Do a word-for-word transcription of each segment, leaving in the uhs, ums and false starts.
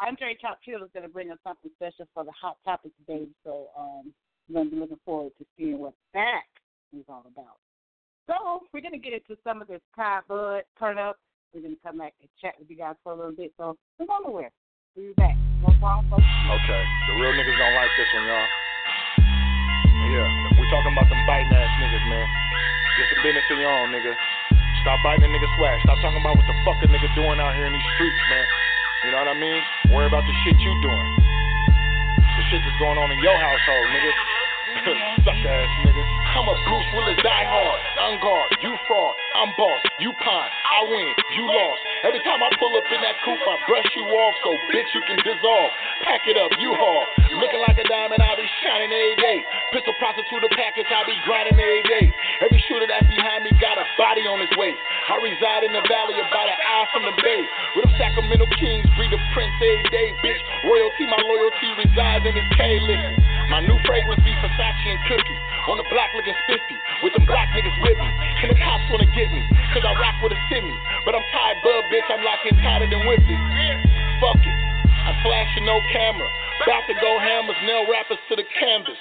Andre Chop Chill is going to bring us something special for the Hot Topic today. So um, I'm going to be looking forward to seeing what that is all about. So we're going to get into some of this Kai Bud turn up. We're going to come back and chat with you guys for a little bit. So don't go nowhere. We'll be back. No problem, folks. Okay. The real niggas don't like this one, y'all. Yeah. We talking about them biting ass niggas, man. Get some business in your own, nigga. Stop biting a nigga swag. Stop talking about what the fuck a nigga doing out here in these streets, man. You know what I mean? Worry about the shit you doing. The shit that's going on in your household, nigga. Suck ass nigga. I'm a Bruce Willis, die hard, on guard, you fraud, I'm boss, you pine, I win, you lost. Every time I pull up in that coupe, I brush you off, so bitch you can dissolve. Pack it up, you haul. Looking like a diamond, I be shining every day. Pistol prostitute a package, I be grinding every day. Every shooter that's behind me got a body on his waist. I reside in the valley about an hour from the bay. With them Sacramento Kings, breed a prince every day, bitch. Royalty, my loyalty resides in this K-list. My new fragrance be Versace and Cookie. On the block looking spiffy, with them black niggas with me. And the cops wanna get me, cause I rock with a simi. But I'm tied, bub, bitch, I'm locking tighter than whippy. Fuck it, I'm flashing no camera. About to go hammers, nail rappers to the canvas.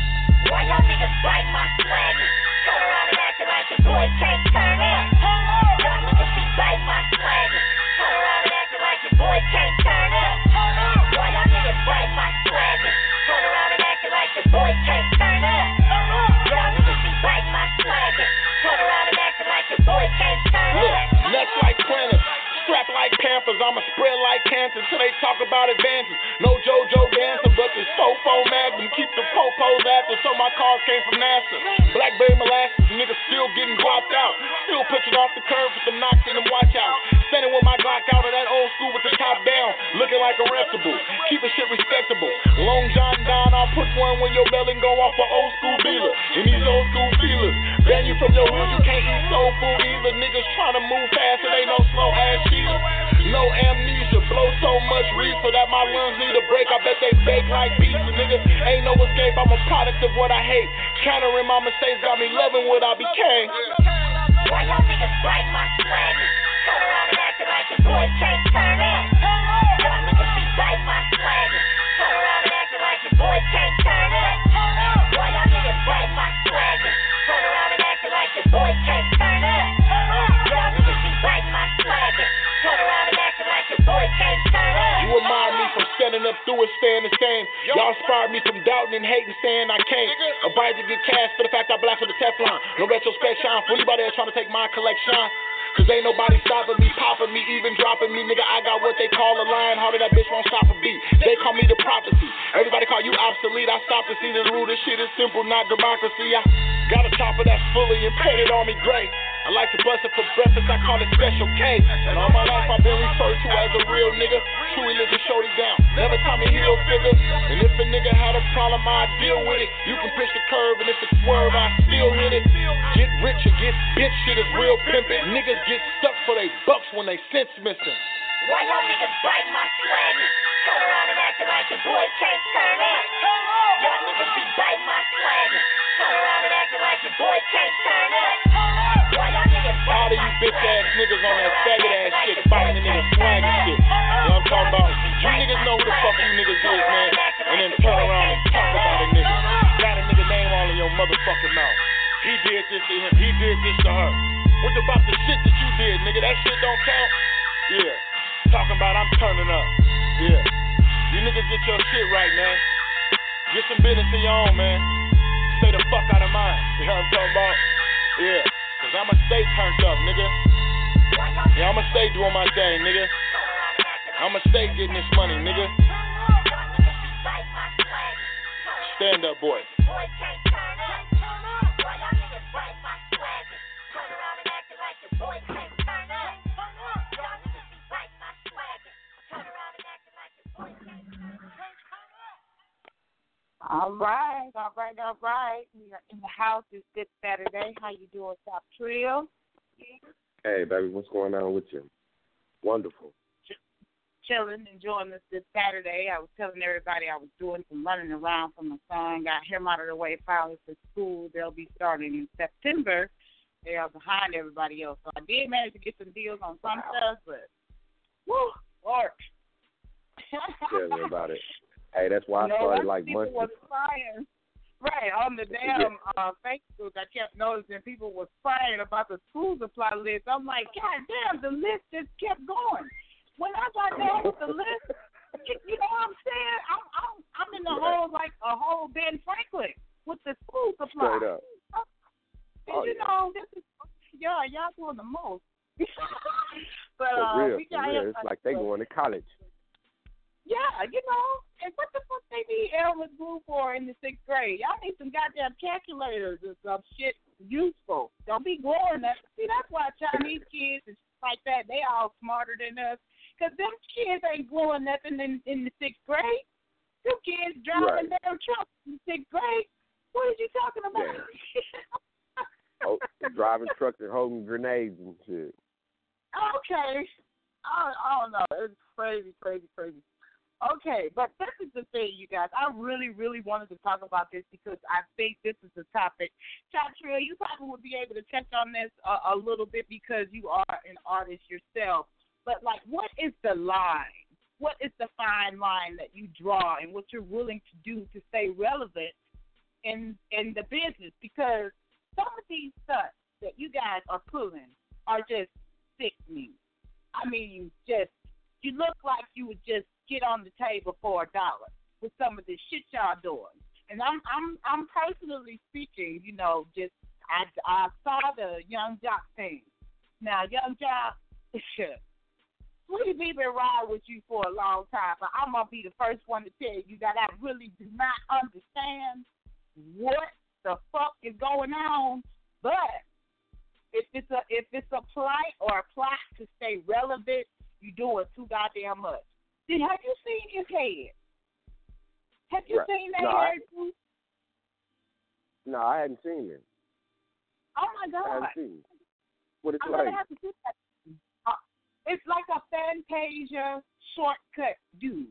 Why y'all niggas bite my swagger? Turn around and acting like your boy can't turn up. Y'all niggas be bite my swagger. Turn around and acting like your boy can't turn up. Why y'all niggas bite my swagger? Turn around and acting like your boy can't turn up. Y'all niggas be bite my swagger. Turn around and acting like your boy can't turn up. Look, nuts like planners, strapped like Panthers. I'ma spread like cancer till they talk about advances. No JoJo dancer, but this fofo magnum keep the popos after. So my cars came from NASA. Blackberry molasses, niggas still getting guapped out. Still pitching off the curb with them knocks in them watch out. Standing with my Glock out of that old school with the top down, looking like a reputable. Keeping shit respectable. Long John Don, I'll put one when your belly go off for old school dealer. And these old school feelers, ban you from your hood, you can't eat soul food either. Niggas trying to move fast, it ain't no slow ass shit. No amnesia, blow so much reefer that my lungs need a break. I bet they bake like pizza, nigga. Ain't no escape, I'm a product of what I hate. Countering my mistakes got me loving what I became. Why y'all niggas bite my swagger? Turn around and acting like your boy can't turn up. Y'all niggas be bite my swagger. Turn around and acting like your boy can't turn up. Why y'all niggas bite my swagger? Turn around and acting like your boy can't turn up. Y'all niggas be bite my swagger. Turn around and acting like your boy can't turn up. You remind me from standing up through it, staying the same. Y'all inspired me from doubting and hating, saying I can't. Abide to get cash for the fact I blast with the Teflon. No retrospection for anybody that's trying to take my collection. Cause ain't nobody stopping me, popping me, even dropping me. Nigga, I got what they call a lion heart, that bitch won't stop a beat. They call me the prophecy. Everybody call you obsolete. I stopped to see the rule. This shit is simple, not democracy. I got a chopper that's fully and painted on me gray. I like to bust it for breakfast, I call it Special K. And all my life I've been referred to as a real nigga. Chewy lives and shorty down, never Tommy Hill figure. And if a nigga had a problem, I deal with it. You can push the curve, and if it swerve, I still hit it. Get rich or get bitch, shit is real pimpin'. Niggas get stuck for they bucks when they sense missing. Why y'all niggas bite my swagger? Turn around and acting like your boy can't turn up. Y'all niggas be bite my swagger. Turn around and acting like your boy can't turn up. Why y'all niggas bite all of you bitch ass niggas on that faggot ass shit, fighting the niggas swag and shit. You know what I'm talking about? You niggas know who the fuck you niggas is, man. And then turn around and talk about a nigga. Got a nigga name all in your motherfucking mouth. He did this to him, he did this to her. What about the shit that you did, nigga? That shit don't count? Yeah. Talking about I'm turning up. Yeah. You niggas get your shit right, man. Get some business of your own, man. Stay the fuck out of mine. You know what I'm talking about? Yeah. Cause I'ma stay turned up, nigga. Yeah, I'ma stay doing my thing, nigga. I'ma stay getting this money, nigga. Stand up, boy. All right, all right, all right. We are in the house. It's Good Saturday. How you doing, Top Trio? Hey, baby, what's going on with you? Wonderful. Ch- chilling, enjoying this Good Saturday. I was telling everybody I was doing some running around for my son. Got him out of the way finally for school. They'll be starting in September. They are behind everybody else. So I did manage to get some deals on some stuff, but woo, Lord. Tell me about it. Hey, that's why I no, started like people months. was crying. Right, on the damn uh, Facebook, I kept noticing people was crying about the school supply list. I'm like, God damn, the list just kept going. When I got down with the list, you, you know what I'm saying? I'm I'm I'm in the whole like a whole Ben Franklin with the school supply. Straight up. And Oh, you yeah. know, this is yeah, y'all doing the most. But For uh, real, we for got real. It's like they going to college. Yeah, you know, and what the fuck they need Elmer Glue for in the sixth grade? Y'all need some goddamn calculators or some shit useful. Don't be gluing that. See, that's why Chinese kids and shit like that, they all smarter than us. Because them kids ain't gluing nothing in, in the sixth grade. Them kids driving Right. damn trucks in the sixth grade. What are you talking about? Yeah. Oh, driving trucks and holding grenades and shit. Okay. I, I don't know. It's crazy, crazy, crazy. Okay, but this is the thing, you guys. I really, really wanted to talk about this because I think this is the topic. Chatrill, you probably would be able to touch on this a, a little bit because you are an artist yourself. But, like, what is the line? What is the fine line that you draw and what you're willing to do to stay relevant in in the business? Because some of these stunts that you guys are pulling are just sickening. I mean, just, you look like you would just get on the table for a dollar with some of the shit y'all doing. And I'm I'm I'm personally speaking, you know, just I I saw the Young Jock thing. Now Young Jock, Sweetie B been riding with you for a long time, but I'm gonna be the first one to tell you that I really do not understand what the fuck is going on. But if it's a if it's a plight or a plot to stay relevant, you doing too goddamn much. Did have you seen his head? Have you Right. seen that No, I- head? Bruce? No, I hadn't seen it. Oh my I God! hadn't seen it. What it's I'm like? gonna have to see that. Uh, it's like a Fantasia shortcut dude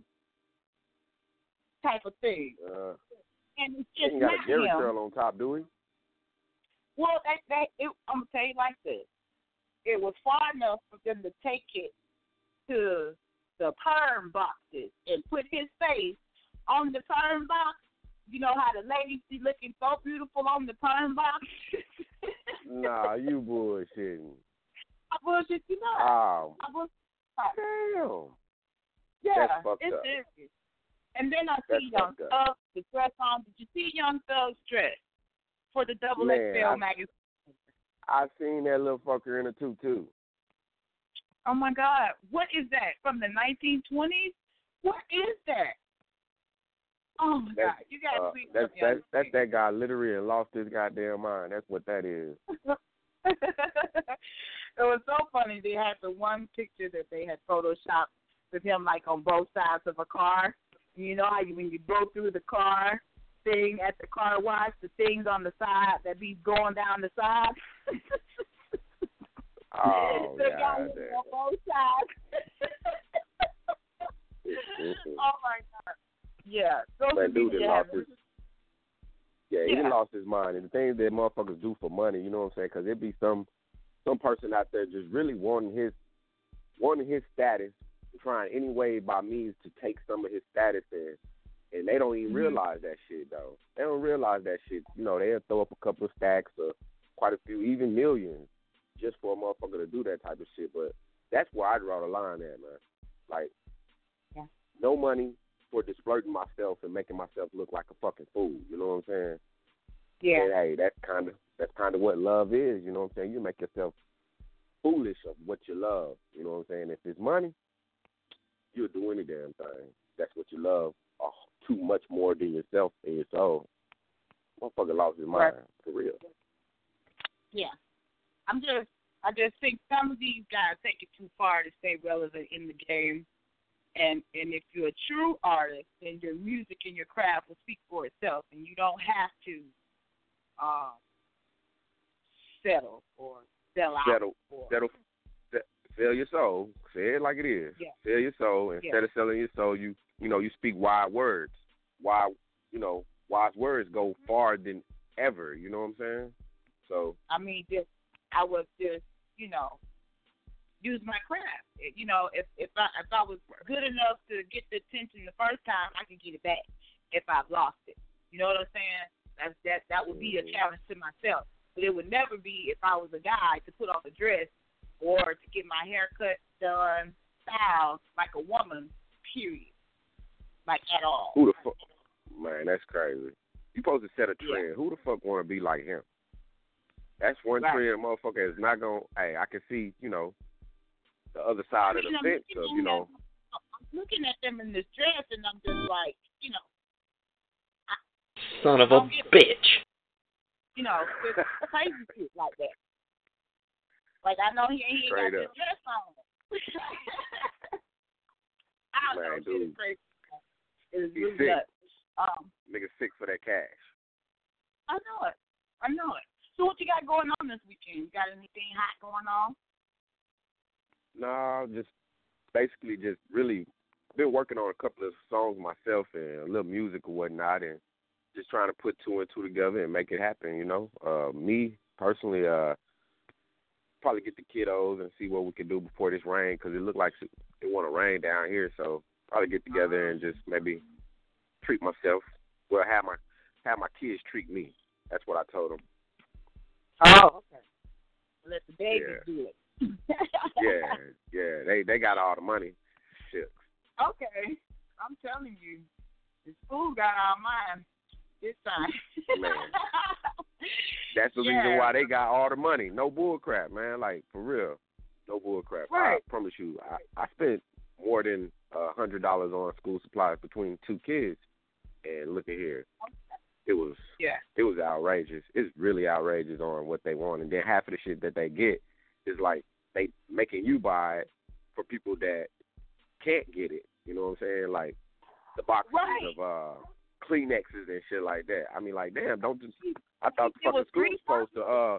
type of thing, Uh, and it's he just ain't got not a Jerry him. curl on top, do he? Well, that that it, I'm gonna tell you like this. It was far enough for them to take it to the perm boxes and put his face on the perm box. You know how the ladies be looking so beautiful on the perm box? Nah, you bullshitting. I bullshit you not. Oh, I bullshit damn. Yeah, That's fucked it's up. serious. And then I That's see Young fucked Thug, the dress on. Did you see Young Thug's dress for the Double Man, X L I- magazine? I seen that little fucker in a tutu. Oh my God, what is that from the nineteen twenties? What is that? Oh my That's, God, you gotta uh, please that's help me that's that's understand. that guy literally and lost his goddamn mind. That's what that is. It was so funny. They had the one picture that they had photoshopped with him like on both sides of a car. You know how you, when you go through the car thing at the car wash, the things on the side that be going down the side. Oh, the guy God was damn. on both sides. Mm-mm. Oh my God. Yeah. Social That dude media that lost has- his, yeah, he Yeah. lost his mind. And the things that motherfuckers do for money, you know what I'm saying? Because it be some some person out there just really wanting his wanting his status, trying any way by means to take some of his status in, and they don't even Mhm. realize that shit though. They don't realize that shit. You know, they'll throw up a couple of stacks or quite a few, even millions, just for a motherfucker to do that type of shit. But that's where I draw the line at, man. Like, Yeah. no money for disflirting myself and making myself look like a fucking fool. You know what I'm saying? Yeah. And hey, that's kind of that's kind of what love is. You know what I'm saying? You make yourself foolish of what you love. You know what I'm saying? If it's money, you'll do any damn thing. That's what you love. Oh, too much more than yourself and your soul. Motherfucker lost his mind Right. for real. Yeah. I'm just, I just think some of these guys take it too far to stay relevant in the game. And and if you're a true artist, then your music and your craft will speak for itself, and you don't have to um, settle or sell out. Settle, for. settle, se- sell your soul. Say it like it is. Yeah. Sell your soul. Instead Yeah. of selling your soul, you you know you speak wide words. Wide, you know, wise words go far than ever. You know what I'm saying? So I mean, just I was just, you know, use my craft. You know, if if I if I was good enough to get the attention the first time, I could get it back if I've lost it. You know what I'm saying? That's that that would be a challenge to myself. But it would never be if I was a guy to put on a dress or to get my hair cut, done, styled like a woman, period. Like at all. Who the fuck? Man, that's crazy. You supposed to set a trend. Yeah. Who the fuck want to be like him? That's one Right. trend, motherfucker is not going to, hey, I can see, you know, the other side of the You know, fence of, you know. I'm looking at them in this dress and I'm just like, you know. I, Son of a bitch. You know, it's crazy shit like that. Like, I know he, he ain't Straight got up. this dress on. I don't Man, know. Shit dude. is crazy. It is He's really sick. nuts. Um, Nigga sick for that cash. I know it. I know it. So what you got going on this weekend? You got anything hot going on? No, just basically just really been working on a couple of songs myself and a little music or whatnot, and just trying to put two and two together and make it happen, you know. Uh, me, personally, uh, probably get the kiddos and see what we can do before this rain, because it looked like it want to rain down here, so probably get together and just maybe treat myself. Well, have my have my kids treat me. That's what I told them. Oh, okay. Let the babies Yeah. do it. Yeah, yeah, they they got all the money. Shit. Okay. I'm telling you, the school got our mind this time. Man. That's the Yeah. reason why they got all the money. No bull crap, man. Like, for real. No bull crap. Right. I promise you, I, I spent more than a hundred dollars on school supplies between two kids. And look at here. It was Yeah. it was outrageous. It's really outrageous on what they want. And then half of the shit that they get is like they making you buy it for people that can't get it. You know what I'm saying? Like the boxes Right. of uh Kleenexes and shit like that. I mean, like, damn, don't just. I thought the It was fucking school free was supposed to, uh,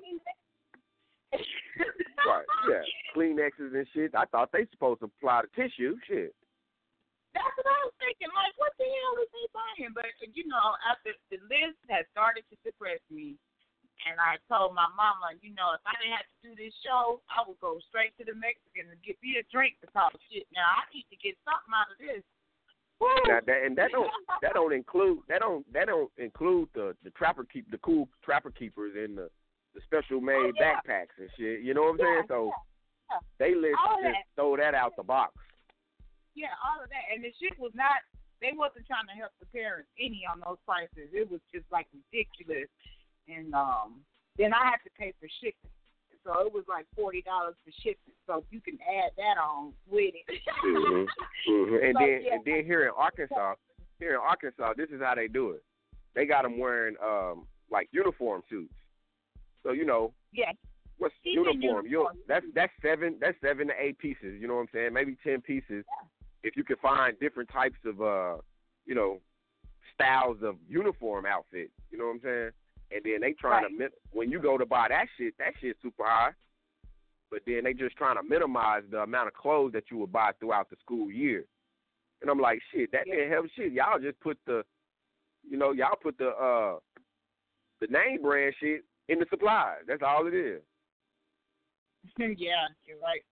right, yeah, Kleenexes and shit. I thought they supposed to apply the tissue, shit. That's what I was thinking. Like, what the hell is they buying? But, you know, after the list had started to depress me, and I told my mama, you know, if I didn't have to do this show, I would go straight to the Mexican and get me a drink to talk shit. Now, I need to get something out of this. Woo! Now, that, and that don't that don't include that don't that don't include the the trapper keep the cool trapper keepers and the the special made Oh, yeah. backpacks and shit. You know what I'm saying? Yeah, So yeah. they list All just that. throw that out the box. Yeah, all of that. And the shit was not, they wasn't trying to help the parents any on those prices. It was just like ridiculous. And um, then I had to pay for shipping. So it was like forty dollars for shipping. So you can add that on with it. Mm-hmm. Mm-hmm. And So, then yeah. and then here in Arkansas, here in Arkansas, this is how they do it. They got them wearing um like uniform suits. So you know Yeah. what's He's in uniform? You uniform. that's that's seven that's seven to eight pieces. You know what I'm saying? Maybe ten pieces. If you can find different types of uh you know styles of uniform outfit. You know what I'm saying? And then they trying Right. to min- when you go to buy that shit, that shit's super high. But then they just trying to minimize the amount of clothes that you would buy throughout the school year. And I'm like, shit, that Yeah. didn't help shit. Y'all just put the, you know, y'all put the uh, the name brand shit in the supplies. That's all it is. Yeah, you're right.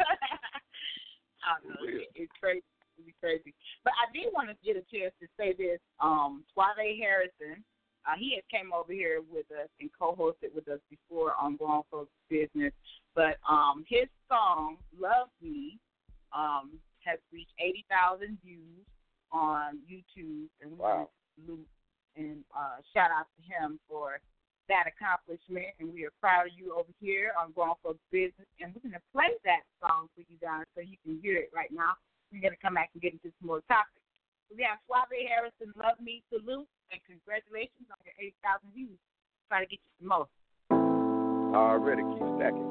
I don't know. It, it's crazy. It's crazy. But I did want to get a chance to say this. Um, Suave Harrison, uh, he had came over here with us and co-hosted with us before on Grown Folks Business. But um, his song, Love Me, um, has reached eighty thousand views on YouTube. And we Wow. salute and uh, shout out to him for that accomplishment, and we are proud of you over here on Grown Folks Business. And we're going to play that song for you guys so you can hear it right now. We're going to come back and get into some more topics. So we have Suave Harrison, Love Me, salute, and congratulations on your eighty thousand views. Try to get you some more. Already keep stacking.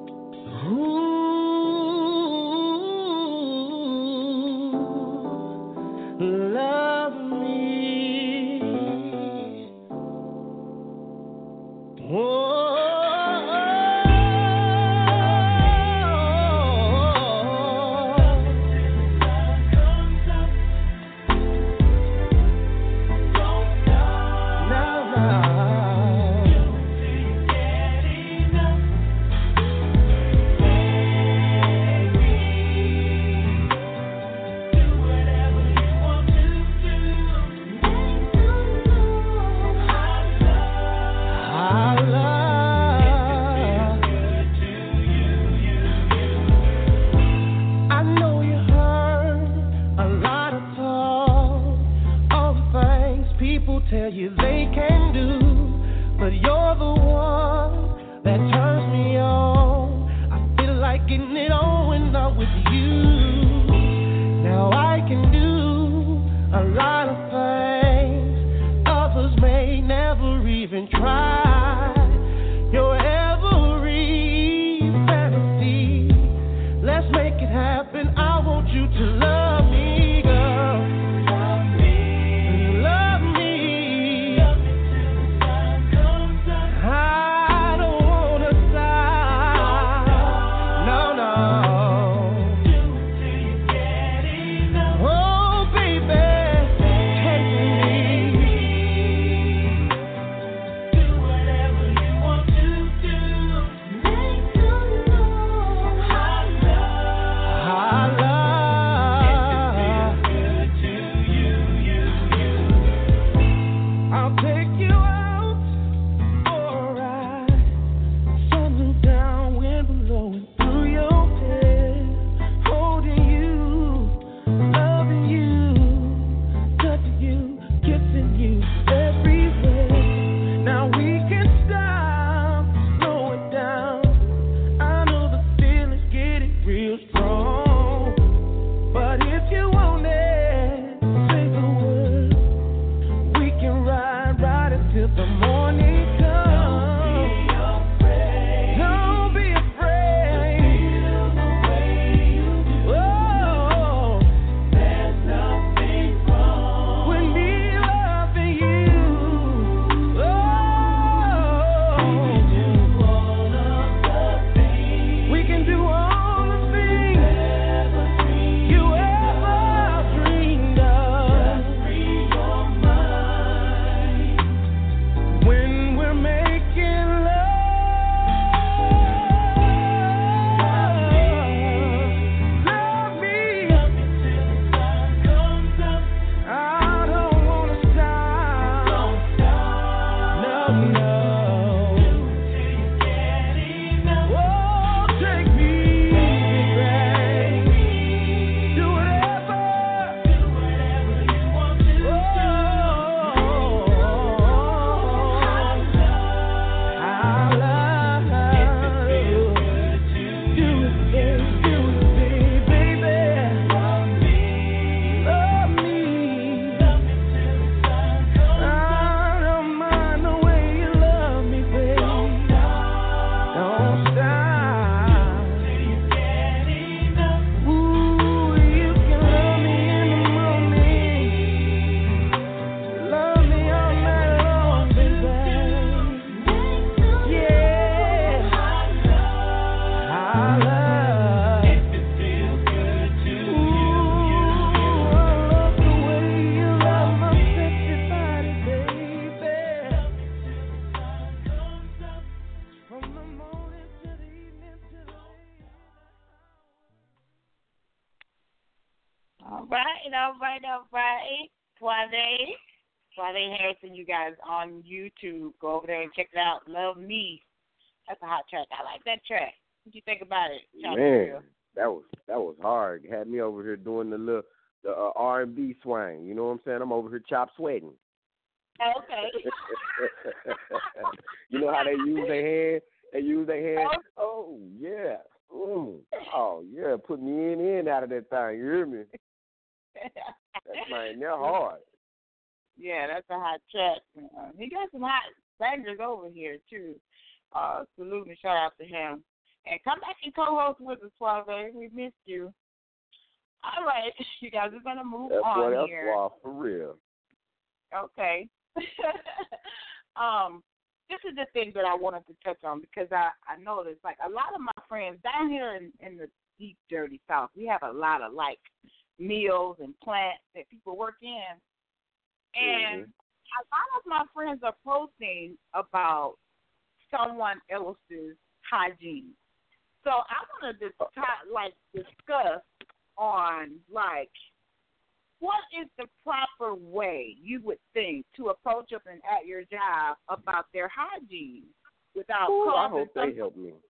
Ooh, love me. Oh. Now, now. that turns me on. I feel like getting it on when I'm with you. Now I can do a lot of things others may never even try. Your every fantasy, let's make it happen. I want you to love me, girl. Love me, love me. Love me till the sun comes up. I don't wanna stop. No, no. Do it till you get enough. Oh, baby, take me. Do whatever you want to do. Make some noise. I love, I love. If it feels good to you, you, you. I'll take you out for a ride. Sun down, wind blowing through your hair. Holding you, loving you, touching you, kissing you everywhere. Now we can stop, slow it down. I know the feeling's getting real strong, but if you want it, say the word. We can ride, ride until the morning comes. Don't be afraid. Feel the way you do. Oh, there's nothing wrong with me loving you. Oh, we can do all of the things. We can do all the things you ever dreamed of. Just free your mind when we're making love. Love me, love me till the sun comes up. I don't wanna stop. Don't stop. No, no. Till you get enough. Oh, take me, baby. Do whatever, do whatever you want to do. I love, if it feels good to you. Do it, do it, baby. Love me, love me, love me till the sun comes up. I don't mind the way you love me, baby. Don't stop, don't stop till you get enough. Ooh, you can love me in the morning, love me all night long, baby. Yeah, I love, if it feels good to you. I love the way you love my sexy body, baby. From the morning to the evening to the late. All right, all right, all right. Suave. Suave Harrison, you guys on YouTube. Go over there and check it out. Love Me. That's a hot track. I like that track. What you think about it, Chop Man, Grill? that was that was hard. Had me over here doing the little the uh, R and B swing. You know what I'm saying? I'm over here chop sweating. Okay. You know how they use their hand? They use their hand. Oh yeah. Mm. Oh yeah. Put me in in out of that thing. You hear me? That's man, they're hard. Yeah, that's a hot track. Uh, he got some hot bangers over here, too. Uh, salute and shout out to him. And come back and co-host with us, Suave. We missed you. All right, you guys, we're going to move That's on what else here. was, for real. Okay. um, this is the thing that I wanted to touch on because I, I noticed, like, a lot of my friends down here in, in the deep, dirty South, we have a lot of, like, mills and plants that people work in. And Mhm. a lot of my friends are posting about someone else's hygiene. So I want to just like discuss on like what is the proper way you would think to approach up and at your job about their hygiene without Ooh, I causing hope they some- help me.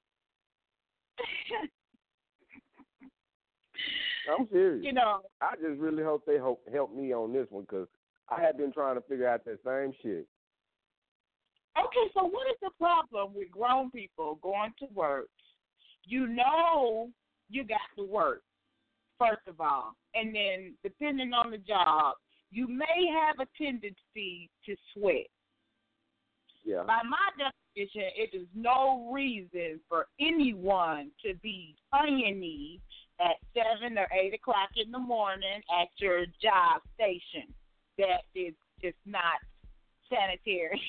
I'm serious. You know, I just really hope they help help me on this one because I have been trying to figure out that same shit. Okay, so what is the problem with grown people going to work? You know you got to work, first of all. And then, depending on the job, you may have a tendency to sweat. Yeah. By my definition, it is no reason for anyone to be on your knees at seven or eight o'clock in the morning at your job station. That is just not sanitary.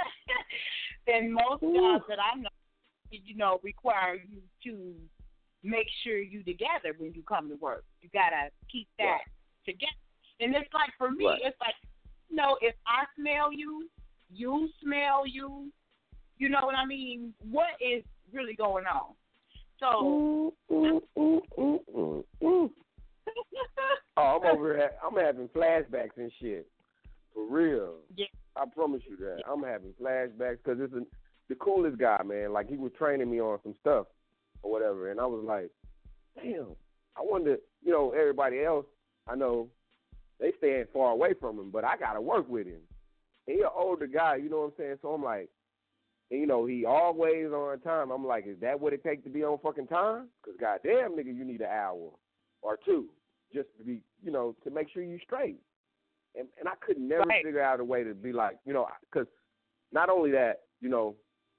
Then most Ooh. jobs that I know, you know, require you to make sure you together when you come to work. You gotta keep that Right. together. And it's like for me, Right. it's like, you know, if I smell you, you smell you. You know what I mean? What is really going on? So. Ooh, ooh, ooh, ooh, ooh, ooh. Oh, I'm over here. I'm having flashbacks and shit. For real. Yeah. I promise you that. I'm having flashbacks because it's a, the coolest guy, man. Like, he was training me on some stuff or whatever, and I was like, damn, I wonder, you know, everybody else, I know they staying far away from him, but I got to work with him. And he an older guy, you know what I'm saying? So I'm like, and, you know, he always on time. I'm like, is that what it takes to be on fucking time? Because goddamn, nigga, you need an hour or two just to be, you know, to make sure you straight. And, and I could never Right. figure out a way to be like, you know, because not only that, you know,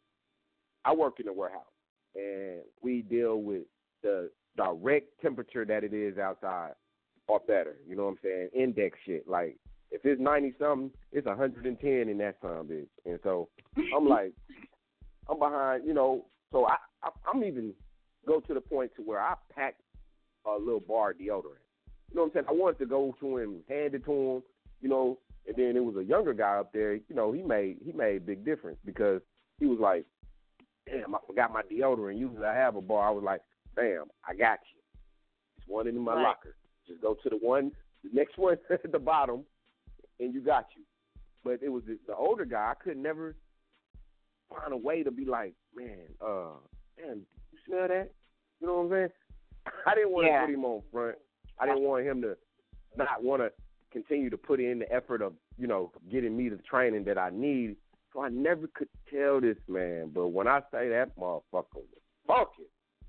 I work in the warehouse, and we deal with the direct temperature that it is outside or better. You know what I'm saying? Index shit. Like, if it's ninety-something, it's one hundred ten in that son bitch. And so I'm like, I'm behind, you know, so I, I, I'm even go to the point to where I pack a little bar deodorant. You know what I'm saying? I wanted to go to him, hand it to him, you know, and then it was a younger guy up there, you know, he made he made a big difference because he was like, damn, I forgot my deodorant. Usually I have a bar. I was like, damn, I got you. It's one in my Right. locker. Just go to the one, the next one at the bottom, and you got you. But it was the, the older guy. I could never find a way to be like, man, uh, man, you smell that? You know what I'm saying? I didn't want Yeah. to put him on front. I didn't want him to not want to continue to put in the effort of, you know, getting me the training that I need. So I never could tell this man. But when I say that motherfucker was funky,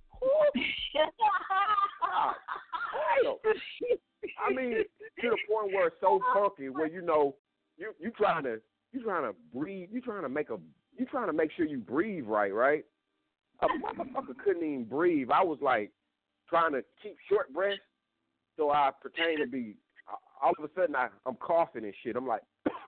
I mean, to the point where it's so funky, where you know, you you trying to you trying to breathe, you trying to make a you trying to make sure you breathe right, right? A motherfucker couldn't even breathe. I was like trying to keep short breath, so I pretend to be. All of a sudden, I, I'm coughing and shit. I'm like,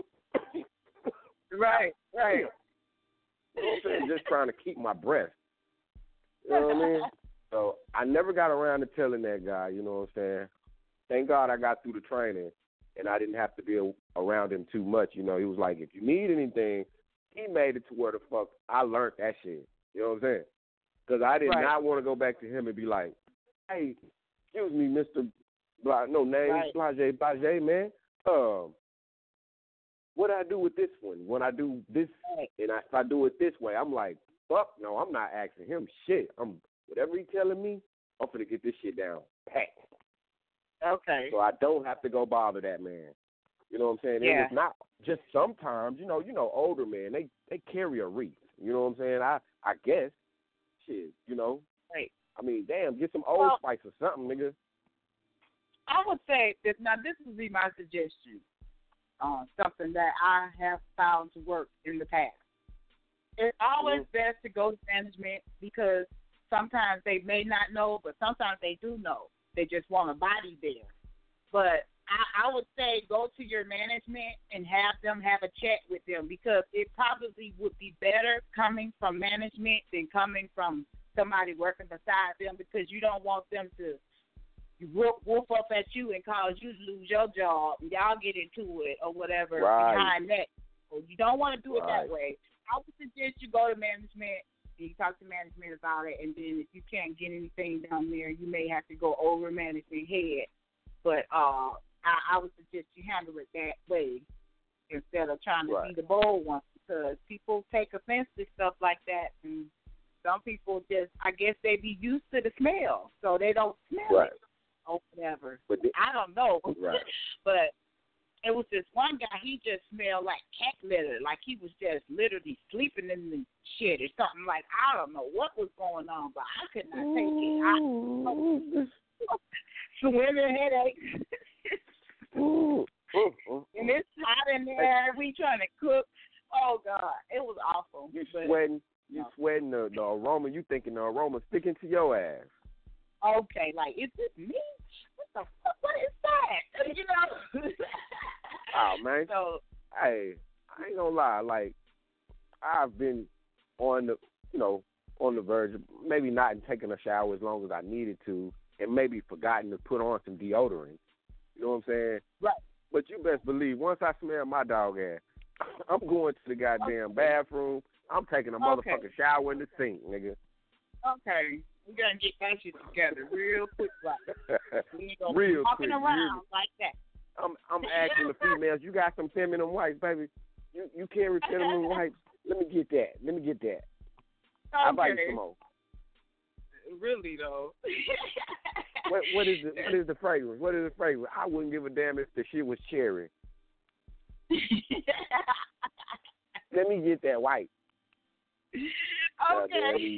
Right, right. You know what I'm saying? Just trying to keep my breath. You know what I mean? So I never got around to telling that guy, you know what I'm saying? Thank God I got through the training and I didn't have to be around him too much. You know, he was like, if you need anything, he made it to where the fuck I learned that shit. You know what I'm saying? Because I did Right. not want to go back to him and be like, hey, excuse me, Mister Blah, no name, Right. Blage, Blage, man. Um, what do I do with this one? When I do this, Right. and I, if I do it this way, I'm like, fuck, no, I'm not asking him shit. I'm whatever he telling me, I'm finna get this shit down pat. Okay. So I don't have to go bother that man. You know what I'm saying? Yeah. And it's not just sometimes, you know, you know, older men, they, they carry a wreath. You know what I'm saying? I, I guess. Shit, you know. Right. I mean, damn, get some Old Well- Spice or something, nigga. I would say that now this would be my suggestion. Uh, something that I have found to work in the past. It's always Mhm. best to go to management because sometimes they may not know, but sometimes they do know. They just want a body there. But I, I would say go to your management and have them have a chat with them because it probably would be better coming from management than coming from somebody working beside them because you don't want them to whoop, whoop up at you and cause you to lose your job and y'all get into it or whatever Right. behind that. So you don't want to do it Right. that way. I would suggest you go to management and you talk to management about it, and then if you can't get anything down there, you may have to go over management head. But uh, I, I would suggest you handle it that way instead of trying to Right. be the bold one because people take offense to stuff like that, and some people just, I guess they be used to the smell, so they don't smell Right. it or whatever. But the, I don't know. Right. But it was this one guy, he just smelled like cat litter, like he was just literally sleeping in the shit or something. Like, I don't know what was going on, but I could not take it. I, swimming headaches. Ooh, ooh, ooh, and it's hot in there. We trying to cook. Oh, God. It was awful. You but, sweating. You no. sweating the, the aroma. You thinking the aroma sticking to your ass. Okay, like, is this me? What the fuck? What is that? You know? Oh, man. So, hey, I ain't gonna lie. Like, I've been on the, you know, on the verge of maybe not taking a shower as long as I needed to, and maybe forgotten to put on some deodorant. You know what I'm saying? Right. But you best believe, once I smell my dog ass, I'm going to the goddamn okay. bathroom. I'm taking a motherfucking okay. shower in the sink, nigga. Okay. We got to get that shit together real quick. Like, we go real walking quick. around Real. like that. I'm I'm asking the females, you got some feminine wipes, baby? You you carry feminine wipes? Let me get that. Let me get that. Okay. I'll buy you some more. Really though. what what is the what is the fragrance? What is the fragrance? I wouldn't give a damn if the shit was cherry. Let me get that white. Okay.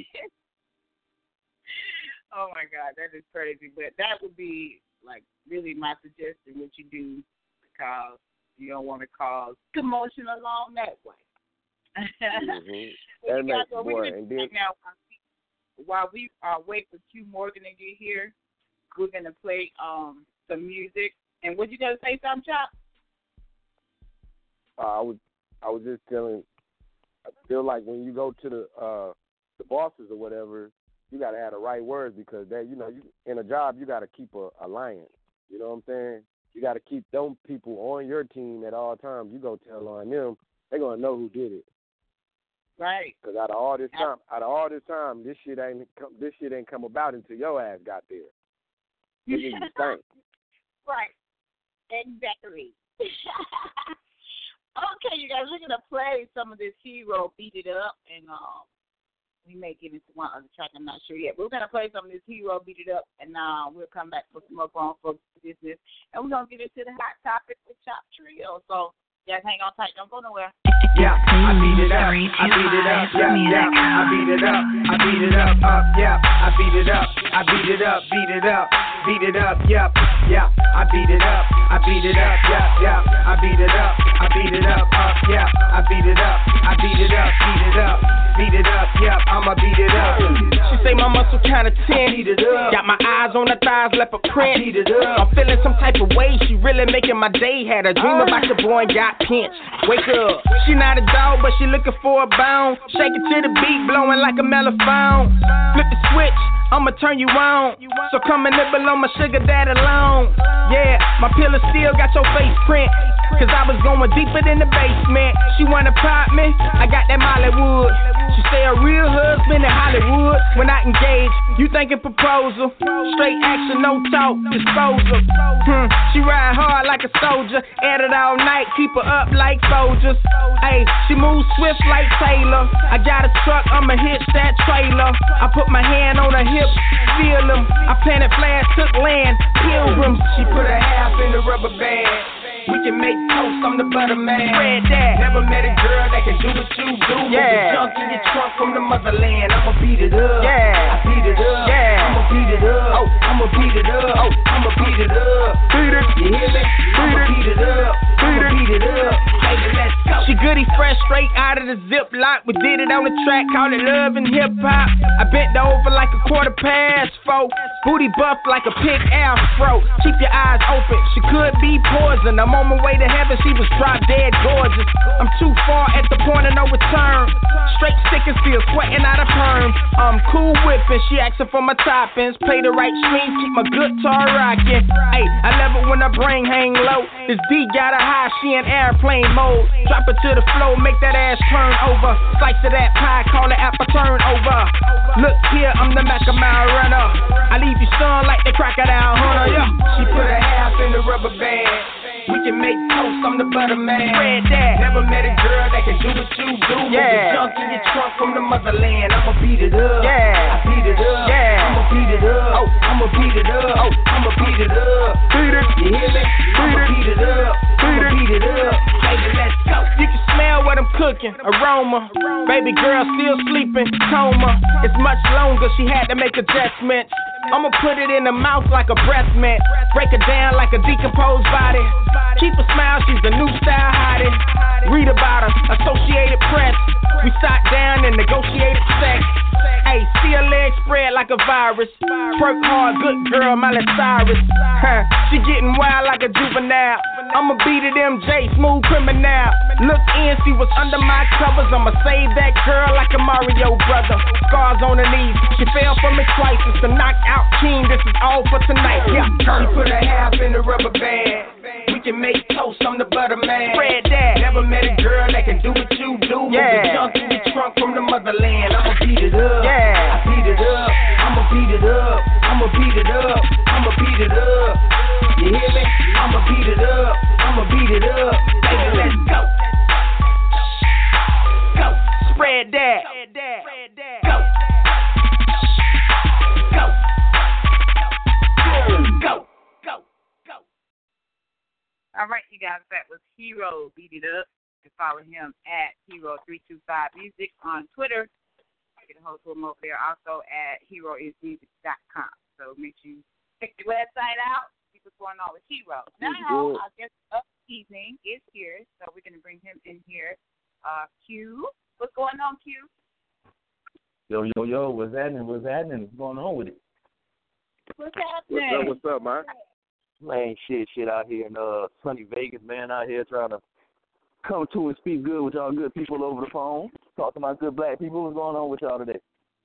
Oh my God, that is crazy. But that would be like really my suggestion. What you do, because you don't want to cause commotion along that way. Mm-hmm. So that makes guys, boy. And then now, while we uh, wait for Q Morgan to get here, we're gonna play um some music. And what you gonna say, something, Chop? Uh, I was I was just telling. I feel like when you go to the uh, the bosses or whatever, you gotta have the right words, because that you know you in a job you gotta keep a alliance. You know what I'm saying? You gotta keep them people on your team at all times. You go tell on them, they're gonna know who did it. Right. Because out of all this time, out of all this time, this shit ain't come, this shit ain't come about until your ass got there. You stink. Right. Exactly. Okay, you guys, we're gonna play some of this Hero, Beat It Up, and um, we may get into one other track. I'm not sure yet. But we're gonna play some of this Hero, Beat It Up, and uh, we'll come back for some more Grown Folks Business, and we're gonna get into the hot topic with Chop Trio. So, guys, hang on tight. Don't go nowhere. Yeah, I beat it up, I beat it up, yeah, yeah, I beat it up, I beat it up, up, yeah, I beat it up, I beat it up, beat it up, beat it up, yeah, yeah, I beat it up, I beat it up, yeah, yeah, I beat it up, I beat it up, up, yeah, I beat it up, I beat it up, beat it up, beat it up, yeah, I'ma beat it up. She say my muscle kinda tense, beat it up, got my eyes on her thighs, left a print, beat it up, I'm feeling some type of way, she really making my day, had a dream about your boy and got pinched, wake up, she not a dog, but she looking for a bone. Shake it to the beat, blowing like a mellophone. Flip the switch, I'ma turn you on. So come and nibble on my sugar dad alone. Yeah, my pillar still got your face print. Cause I was going deeper than the basement. She wanna pop me, I got that Mollywood. She say a real husband in Hollywood. When I engage, you thinking proposal. Straight action, no talk, disposal. Hmm, she ride hard like a soldier. At it all night, keep her up like soldiers. Ayy, she moves swift like Taylor. I got a truck, I'ma hit that trailer. I put my hand on her hip, feel them. I planted flags, took land, pilgrims. She put her half in the rubber band. We can make toast, I'm the butter man. Red Dad, never met a girl that can do what you do. Yeah. Junk in your trunk from the motherland, I'ma beat it up. Yeah. I beat it up. Yeah. I'ma beat it up. Oh, I'ma beat it up. Oh, I'ma beat it up. Beat it. You hear me? I'ma beat it up. I'ma beat it up. Baby, let's go. She goody fresh, straight out of the Ziploc. We did it on the track, call it love and hip hop. I bent over like a quarter past four. Booty buff like a pig afro. Keep your eyes open, she could be poison. I'm on my way to heaven, she was drop dead gorgeous. I'm too far at the point of no return. Straight stick and still sweating out of perm. I'm cool whipping, she asking for my toppings. Play the right strings, keep my guitar rocking. Ay, I love it when her brain hang low. This D got her high, she in airplane mode. Drop it to the floor, make that ass turn over. Slice of that pie, call it apple turnover. Look here, I'm the Mac a mile runner. I leave you stunned like the crocodile hunter. Yeah. She put her half in the rubber band. We can make toast, I'm the butter man. Red Dad, never met a girl that can do what you do. Yeah. Junk in your trunk from the motherland, I'ma beat it up. Yeah. I beat it up. Yeah. I'ma beat it it up. Oh, I'ma beat it up. Oh, I'ma beat it up. Beat it. You hear me? I'ma beat it up. I'ma beat it up. Baby, let's go. You can smell what I'm cooking. Aroma. Baby girl still sleeping. Coma. It's much longer. She had to make adjustments. I'ma put it in the mouth like a breath mint. Break it down like a decomposed body. Keep a smile, she's a new style hottie. Read about her, Associated Press. We sat down and negotiated sex. Hey, see her legs spread like a virus. Work hard, good girl, Miley Cyrus. Huh, she getting wild like a juvenile. I'ma beat it M J, smooth criminal. Look in, see what's under my covers. I'ma save that girl like a Mario brother. Scars on her knees, she fell for me twice. It's the knockout king, this is all for tonight. Yeah, she put her half in the rubber band. We can make toast, I'm the butter man. Spread that. Never met a girl that can do what you do. Yeah. Move the junk in the trunk from the motherland. I'ma beat it up. Yeah. I beat it up. I'ma beat it up. I'ma beat it up. I'ma beat it up. You hear me? I'ma beat it up. I'ma beat it up. Baby, let's go. Go. Spread that. Go. Go. Go. Go. Go. All right, you guys, that was Hero Beat It Up. You can follow him at Hero three two five Music on Twitter. You can hold to him over there also at hero is music dot com. So make sure you check the website out. See what's going on with Hero. Now, I guess up evening is here, so we're going to bring him in here. Uh, Q, what's going on, Q? Yo, yo, yo, what's happening? What's happening? What's going on with it? What's happening? What's up? What's up, man? Man, shit, shit out here in uh, sunny Vegas, man, out here trying to come to and speak good with y'all good people over the phone. Talk to my good black people. What's going on with y'all today?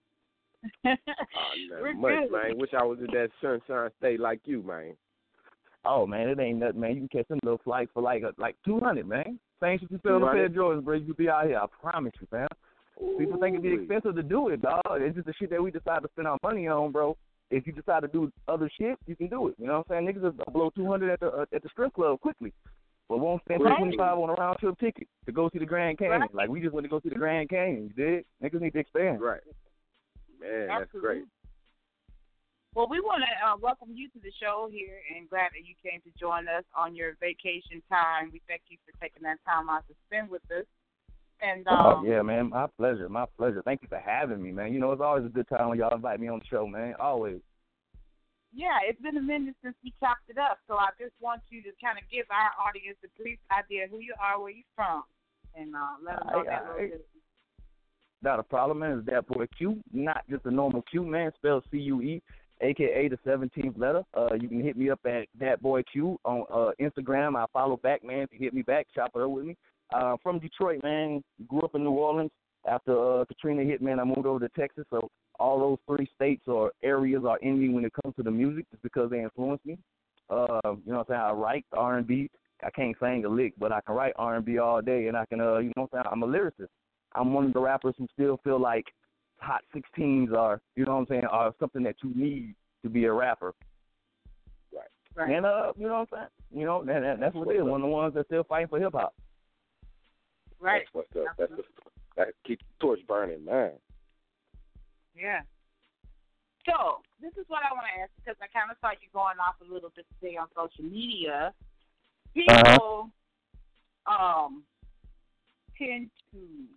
Oh, nothing much, good. Man. Wish I was in that sunshine state like you, man. Oh, man, it ain't nothing, man. You can catch them little flights for like a, like two hundred, man. Same shit you sell the pair of Jordans, bro. You could be out here. I promise you, fam. Ooh, people think it'd be expensive to do it, dog. It's just the shit that we decide to spend our money on, bro. If you decide to do other shit, you can do it. You know what I'm saying? Niggas will blow two hundred at the uh, at the strip club quickly, but won't spend right. twenty-five on a round trip ticket to go see the Grand Canyon. Right. Like we just went to go see the Grand Canyon. You did? Niggas need to expand. Right. Man, that's Absolutely. Great. Well, we want to uh, welcome you to the show here, and glad that you came to join us on your vacation time. We thank you for taking that time out to spend with us. And um, oh yeah, man, my pleasure, my pleasure. Thank you for having me, man. You know, it's always a good time when y'all invite me on the show, man. Always. Yeah, it's been a minute since we chopped it up, so I just want you to kind of give our audience a brief idea of who you are, where you're from, and uh, let them know I, that I, little bit. Not a problem, man. It's that boy Q, not just a normal Q, man. Spelled C U E, a k a the seventeenth letter. Uh, you can hit me up at that boy Q on uh, Instagram. I follow back, man. If you hit me back, chop it up with me. Uh, from Detroit, man. Grew up in New Orleans. After uh, Katrina hit, man, I moved over to Texas. So all those three states or areas are in me when it comes to the music, just because they influenced me. Uh, you know what I'm saying? I write R and B. I can't sing a lick, but I can write R and B all day, and I can, uh, you know what I'm saying? I'm a lyricist. I'm one of the rappers who still feel like Hot sixteens are, you know what I'm saying, are something that you need to be a rapper. Right. Right. And, uh, you know what I'm saying? You know, that, that, that's what it is. One of the ones that's still fighting for hip-hop. Right. That's what's up. That's the, that keep the torch burning, man. Yeah. So, this is what I want to ask, because I kind of saw you going off a little bit today on social media. People uh-huh. um, tend to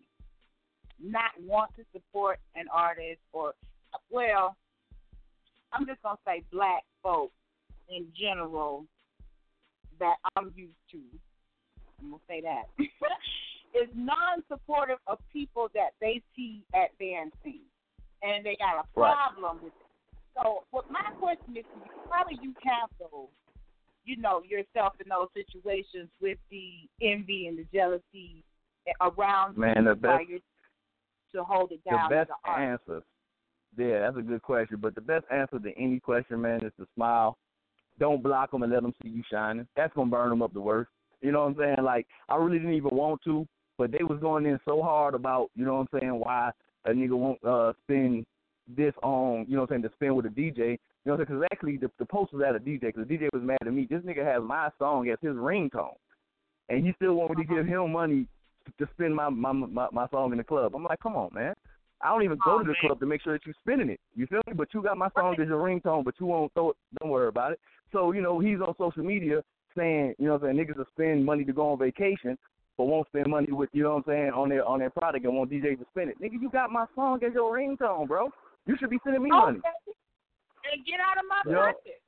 not want to support an artist, or, well, I'm just going to say black folks in general that I'm used to. I'm going to say that. is non-supportive of people that they see advancing, and they got a problem right. with it. So, what my question is, how do you handle, you know, yourself in those situations with the envy and the jealousy around Man, the best, you to hold it down? The best as an answer, yeah, that's a good question, but the best answer to any question, man, is to smile. Don't block them and let them see you shining. That's going to burn them up the worst. You know what I'm saying? Like, I really didn't even want to, but they was going in so hard about, you know what I'm saying, why a nigga won't uh, spend this on, you know what I'm saying, to spend with a D J. You know what I'm saying? Because actually the, the post was at a D J, because the D J was mad at me. This nigga has my song as his ringtone, and he still want me to give him money to spend my, my, my, my song in the club. I'm like, come on, man. I don't even go Oh, to the man. club to make sure that you're spinning it. You feel me? But you got my song as your ringtone, but you won't throw it. Don't worry about it. So, you know, he's on social media saying, you know what I'm saying, niggas will spend money to go on vacation, but won't spend money with, you know what I'm saying, on their on their product and want D Js to spin it. Nigga, you got my song as your ringtone, bro. You should be sending me money. Okay. And get out of my Yeah. pocket.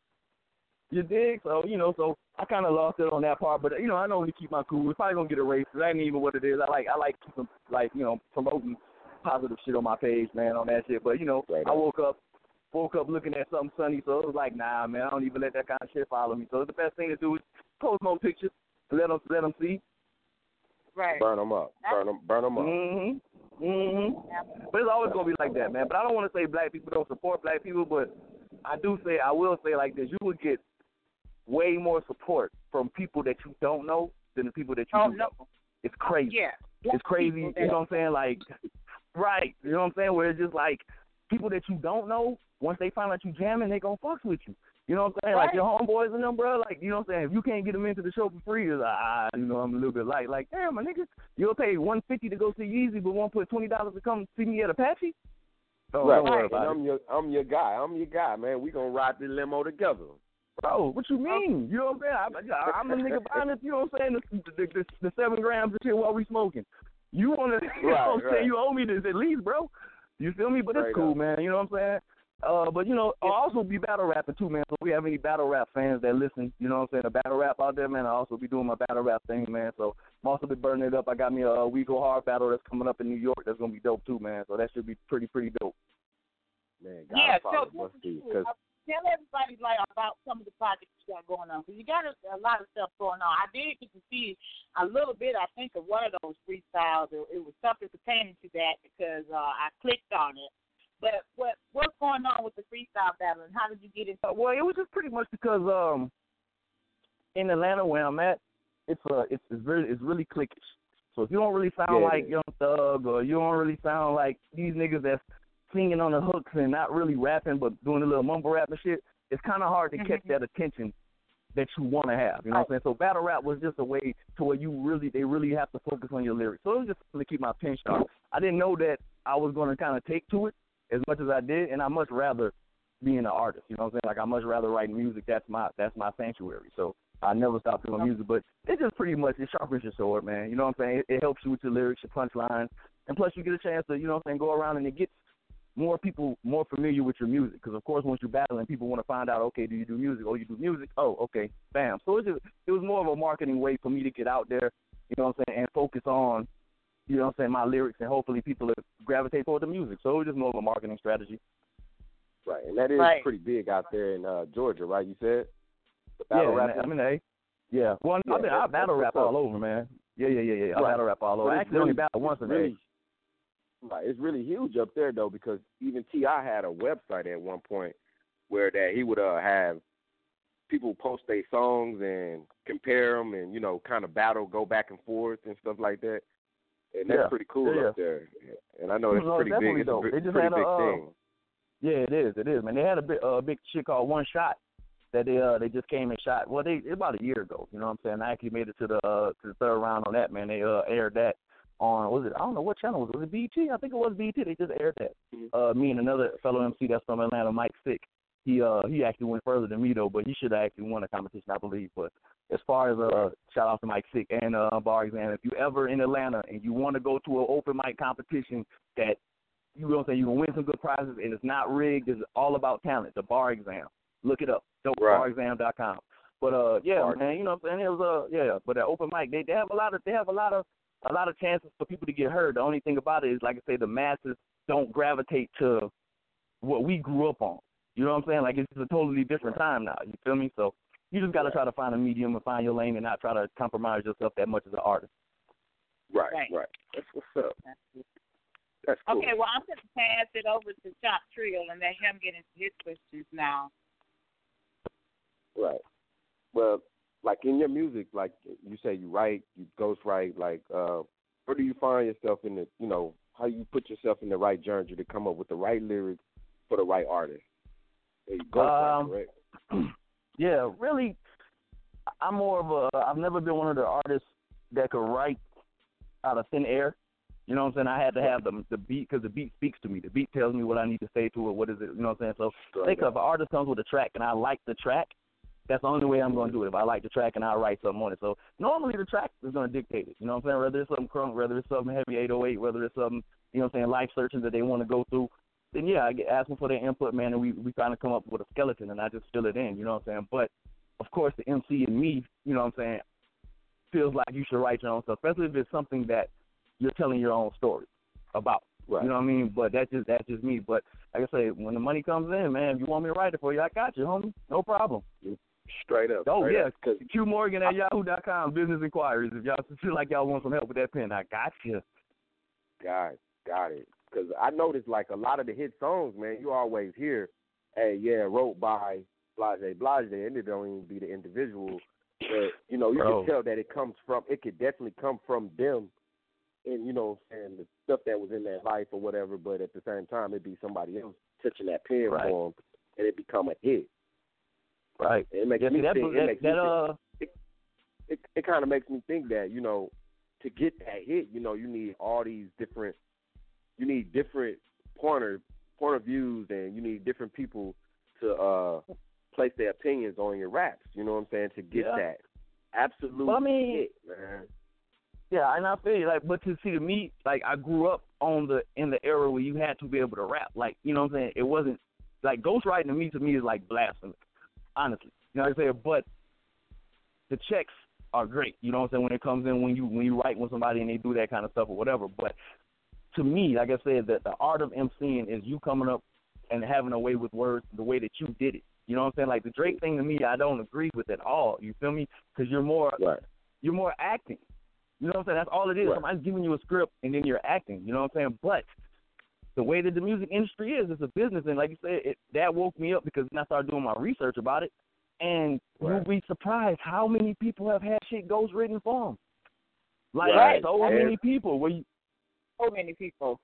You dig? So, you know, so I kind of lost it on that part, but, you know, I normally keep my cool. We're probably going to get erased. That ain't even what it is. I like, I like keeping, like, you know, promoting positive shit on my page, man, on that shit. But, you know, Right I on. woke up, woke up looking at something sunny, so it was like, nah, man, I don't even let that kind of shit follow me. So the best thing to do is post more pictures, let them, let them see. Right. Burn them up. Burn them, burn them up. Mm-hmm. Mm-hmm. But it's always going to be like that, man. But I don't want to say black people don't support black people, but I do say, I will say like this, you would get way more support from people that you don't know than the people that you Oh, do no. know. It's crazy. Yeah. It's crazy, you know what I'm saying? Like, right, you know what I'm saying? Where it's just like people that you don't know, once they find out you jamming, they gonna fuck with you. You know what I'm saying? Right. Like your homeboys and them, bro. Like, you know what I'm saying? If you can't get them into the show for free, it's like, ah, you know, I'm a little bit light. Like, damn, my nigga, you'll pay one fifty to go see Yeezy, but won't put twenty dollars to come see me at Apache? Oh, right. don't worry And about I'm it. your, I'm your guy. I'm your guy, man. We gonna ride the limo together. Bro, what you mean? You know what I'm saying? I, I'm a nigga buying this, you know what I'm saying, the, the, the, the seven grams of shit while we smoking. You want to, you Right, know what I'm right. saying? You owe me this at least, bro. You feel me? But it's Straight cool, up. man. You know what I'm saying? Uh, but, you know, I'll also be battle rapping, too, man. So if we have any battle rap fans that listen, you know what I'm saying, a battle rap out there, man, I'll also be doing my battle rap thing, man. So I'm also be burning it up. I got me a, a We Go Hard battle that's coming up in New York that's going to be dope, too, man. So that should be pretty, pretty dope. Man, gotta Yeah, follow so Must Be, tell 'cause- everybody like about some of the projects you got going on, because you got a, a lot of stuff going on. I did get to see a little bit, I think, of one of those freestyles. It, it was something pertaining to that because uh, I clicked on it. But what what's going on with the freestyle battle, and how did you get into Uh, it? well, it was just pretty much because um, in Atlanta where I'm at, it's uh, it's it's really it's really cliquish. So if you don't really sound Yeah, it like is. Young Thug, or you don't really sound like these niggas that's singing on the hooks and not really rapping but doing a little mumble rap and shit, it's kind of hard to catch that attention that you want to have. You know what I'm saying? So battle rap was just a way to where you really they really have to focus on your lyrics. So it was just to keep my pen sharp. I didn't know that I was going to kind of take to it as much as I did, and I much rather being an artist. You know what I'm saying? Like I much rather write music. That's my that's my sanctuary. So I never stopped doing music, but it's just pretty much it sharpens your sword, man. You know what I'm saying? It, it helps you with your lyrics, your punchlines, and plus you get a chance to, you know what I'm saying, go around and it gets more people more familiar with your music. Because of course, once you're battling, people want to find out, okay, do you do music? Oh, you do music? Oh, okay, bam. So it just it was more of a marketing way for me to get out there, you know what I'm saying, and focus on, you know what I'm saying, my lyrics, and hopefully people will gravitate toward the music. So it was just more of a marketing strategy. Right, and that is Right. pretty big out there in uh, Georgia, right? You said the Yeah, battle and rapping? I mean, hey, yeah. Well, Yeah, I mean, I that's- battle that's rap what's all up. over, man. Yeah, yeah, yeah, yeah. I Right. battle rap all over. But I it's actually only really- battled once a it's day. really, right, it's really huge up there though, because even T I had a website at one point where that he would uh, have people post their songs and compare them, and you know, kind of battle, go back and forth and stuff like that. And that's Yeah. pretty cool Yeah, up there. And I know it's No, pretty big. definitely It's a dope. big- They just pretty had a, big uh, thing. Yeah, it is. It is, man. They had a big, uh, big shit called One Shot that they uh they just came and shot. Well, they about a year ago. You know what I'm saying? I actually made it to the uh, to the third round on that, man. They uh aired that on was it? I don't know what channel was it. Was it B E T? I think it was B E T. They just aired that. Uh, me and another fellow M C that's from Atlanta, Mike Sick. He uh he actually went further than me though, but he should have actually won the competition, I believe. But as far as uh shout out to Mike Sick and uh Bar Exam, if you ever in Atlanta and you want to go to an open mic competition that you know what I'm saying, you can win some good prizes and it's not rigged, it's all about talent. The Bar Exam. Look it up. Dope Right. bar exam dot com. But uh yeah, Bar- man, you know what I'm saying? It was uh yeah, but that open mic, they, they have a lot of they have a lot of a lot of chances for people to get heard. The only thing about it is, like I say, the masses don't gravitate to what we grew up on. You know what I'm saying? Like, it's a totally different time now. You feel me? So you just got to try to find a medium and find your lane and not try to compromise yourself that much as an artist. Right, Right. right. That's what's up. That's cool. Okay, well, I'm going to pass it over to Chop Trill and let him get into his questions now. Right. Well, like in your music, like you say, you write, you ghostwrite. Like, uh, where do you find yourself in the, you know, how you put yourself in the right journey to come up with the right lyrics for the right artist? There you go. Um, correct? Yeah, really, I'm more of a, I've never been one of the artists that could write out of thin air. You know what I'm saying? I had to have the the beat because the beat speaks to me. The beat tells me what I need to say to it. What is it? You know what I'm saying? So, think of an artist comes with a track and I like the track. That's the only way I'm going to do it. If I like the track and I write something on it. So normally the track is going to dictate it. You know what I'm saying? Whether it's something crunk, whether it's something heavy eight oh eight, whether it's something, you know what I'm saying, life searching that they want to go through, then yeah, I get asking for their input, man, and we we kind of come up with a skeleton and I just fill it in. You know what I'm saying? But of course the M C and me, you know what I'm saying, feels like you should write your own stuff, especially if it's something that you're telling your own story about. Right. You know what I mean? But that's just that's just me. But like I say, when the money comes in, man, if you want me to write it for you, I got you, homie. No problem. Straight up. Oh, straight yeah. up, cause Q Morgan at yahoo dot com, business inquiries. If y'all feel like y'all want some help with that pen, I got you. Got it. Got it. Because I noticed, like, a lot of the hit songs, man, you always hear, hey, yeah, wrote by Blase Blase, and it don't even be the individual. But, you know, you Bro. can tell that it comes from, it could definitely come from them and, you know, and the stuff that was in their life or whatever, but at the same time, it'd be somebody else touching that pen Right. for them, and it become a hit. Right. And it makes Yeah, me see, that, think, that, it makes that, me uh, think, it, it, it kind of makes me think that, you know, to get that hit, you know, you need all these different, you need different pointer, point of views, and you need different people to uh, place their opinions on your raps, you know what I'm saying, to get Yeah. that absolute Well, I mean, hit, man. Yeah, and I feel you, like, but to see to me, like, I grew up on the in the era where you had to be able to rap, like, you know what I'm saying? It wasn't like ghostwriting to me to me is like blasphemy, honestly. You know what I'm saying? But the checks are great. You know what I'm saying? When it comes in, when you when you write with somebody and they do that kind of stuff or whatever. But to me, like I said, that the art of emceeing is you coming up and having a way with words the way that you did it. You know what I'm saying? Like the Drake thing to me, I don't agree with at all. You feel me? Because you're more right. you're more acting. You know what I'm saying? That's all it is. Right. Somebody's giving you a script and then you're acting. You know what I'm saying? But the way that the music industry is, it's a business, and like you said, it, that woke me up because then I started doing my research about it. And Right. you'll be surprised how many people have had shit ghost written for them. Like Right. so And- many people. Where you, So many people.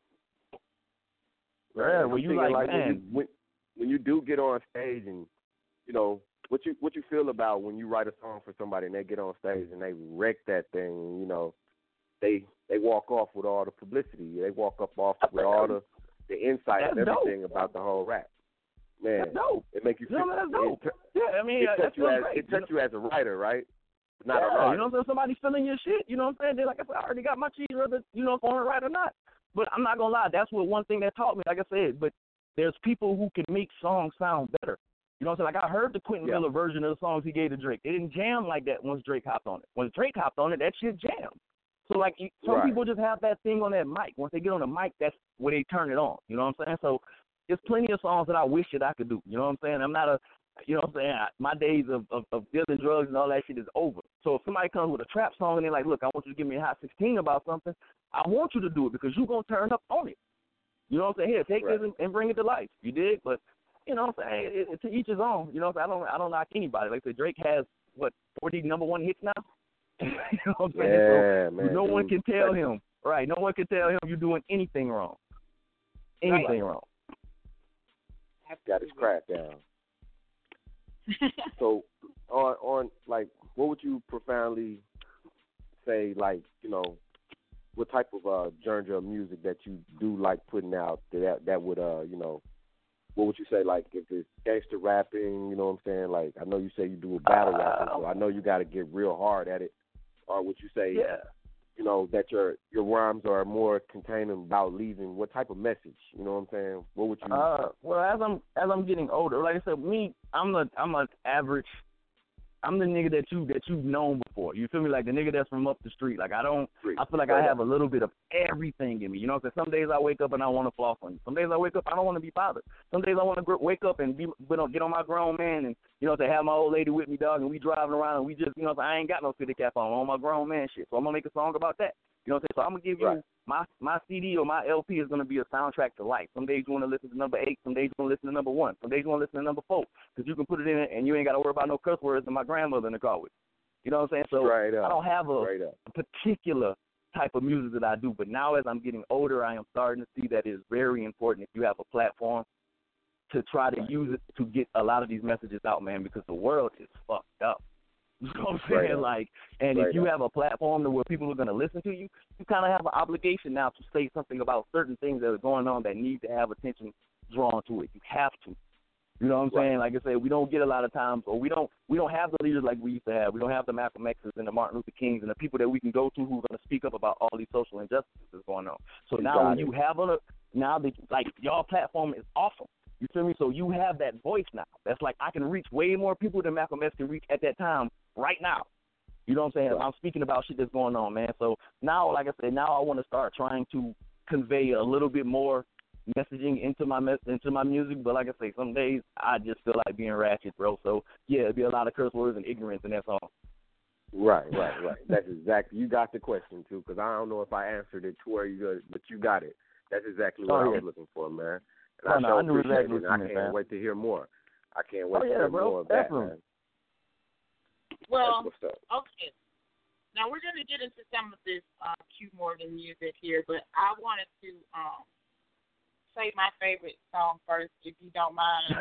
yeah, I'm where you thinking, like, when man, you, when, when you do get on stage and, you know, what you what you feel about when you write a song for somebody and they get on stage and they wreck that thing, and, you know, they they walk off with all the publicity. They walk up off with all the, the insight That's and everything dope. about the whole rap. Man, that's dope. it make you You feel know, that's dope. it, Yeah, I mean, it uh, touch that's you as great. it touch you as a writer, right? Not yeah, an artist. you know what I'm saying? Somebody's feeling your shit. You know what I'm saying? They're like I said, I already got my cheese, whether you know if I want to write or not. But I'm not gonna lie, that's what one thing that taught me. Like I said, but there's people who can make songs sound better. You know what I'm saying? Like I heard the Quentin Yeah. Miller version of the songs he gave to Drake. They didn't jam like that once Drake hopped on it. Once Drake hopped on it, that shit jammed. So like you- some Right. people just have that thing on that mic. Once they get on the mic, that's where they turn it on. You know what I'm saying? So there's plenty of songs that I wish that I could do. You know what I'm saying? I'm not a, you know what I'm saying? I, my days of, of, of dealing drugs and all that shit is over. So if somebody comes with a trap song and they're like, look, I want you to give me a hot sixteen about something, I want you to do it because you're going to turn up on it. You know what I'm saying? Here, take Right. this and, and bring it to life. You did? But, you know what I'm saying? It, it, to each his own. You know what I'm saying? I don't, I don't knock anybody. Like I said, Drake has, what, forty number one hits now? You know what I'm saying? Yeah, so man, no one dude. can tell him. Right. No one can tell him you're doing anything wrong. Anything wrong. Got his crack down. So, on on like, what would you profoundly say? Like, you know, what type of uh, genre of music that you do like putting out that that would uh, you know, what would you say? Like, if it's gangster rapping, you know what I'm saying? Like, I know you say you do a battle Uh, rapping, so I know you got to get real hard at it. Or would you say, Yeah. you know, that your your rhymes are more containing about leaving? What type of message? You know what I'm saying? What would you? Uh, well, as I'm as I'm getting older, like I said, me, I'm a I'm an average. I'm the nigga that you that you've known before. You feel me? Like the nigga that's from up the street. Like I don't. I feel like I have a little bit of everything in me. You know what I'm saying? Some days I wake up and I want to floss on you. Some days I wake up I don't want to be bothered. Some days I want to gr- wake up and be get on, get on my grown man and you know to have my old lady with me, dog, and we driving around and we just you know I ain't got no city cap on. I'm on my grown man shit. So I'm gonna make a song about that. You know what I'm saying? So I'm gonna give you Right. my my C D or my L P is gonna be a soundtrack to life. Some days you want to listen to number eight. Some days you want to listen to number one. Some days you want to listen to number four because you can put it in and you ain't got to worry about no cuss words and my grandmother in the car with. You know what I'm saying? So Straight up. I don't have a, Straight up. a particular type of music that I do. But now as I'm getting older, I am starting to see that it's very important if you have a platform to try to use it to get a lot of these messages out, man, because the world is fucked up. You know what I'm saying? Right. Like, and Right. if you have a platform to where people are going to listen to you, you kind of have an obligation now to say something about certain things that are going on that need to have attention drawn to it. You have to. You know what I'm Right. saying? Like I said, we don't get a lot of times, or we don't we don't have the leaders like we used to have. We don't have the Malcolm X's and the Martin Luther Kings and the people that we can go to who are going to speak up about all these social injustices that's going on. So You now got when it. you have a now that like y'all platform is awesome. You feel me? So you have that voice now. That's like I can reach way more people than Malcolm X can reach at that time right now. You know what I'm saying? Right. I'm speaking about shit that's going on, man. So now, like I said, now I want to start trying to convey a little bit more messaging into my mes- into my music. But like I say, some days I just feel like being ratchet, bro. So yeah, it'd be a lot of curse words and ignorance in that song. Right, right, right. That's exactly. You got the question too, because I don't know if I answered it to where you go, but you got it. That's exactly what Oh, I yeah. was looking for, man. And Oh, I no, sure I knew appreciate exactly it. what And you I meant, can't man. wait to hear more. I can't wait Oh, to yeah, hear bro. more of that, Definitely. man. Well, That's what's up. okay. Now we're going to get into some of this uh, Q Morgan music here, but I wanted to um, say my favorite song first, if you don't mind.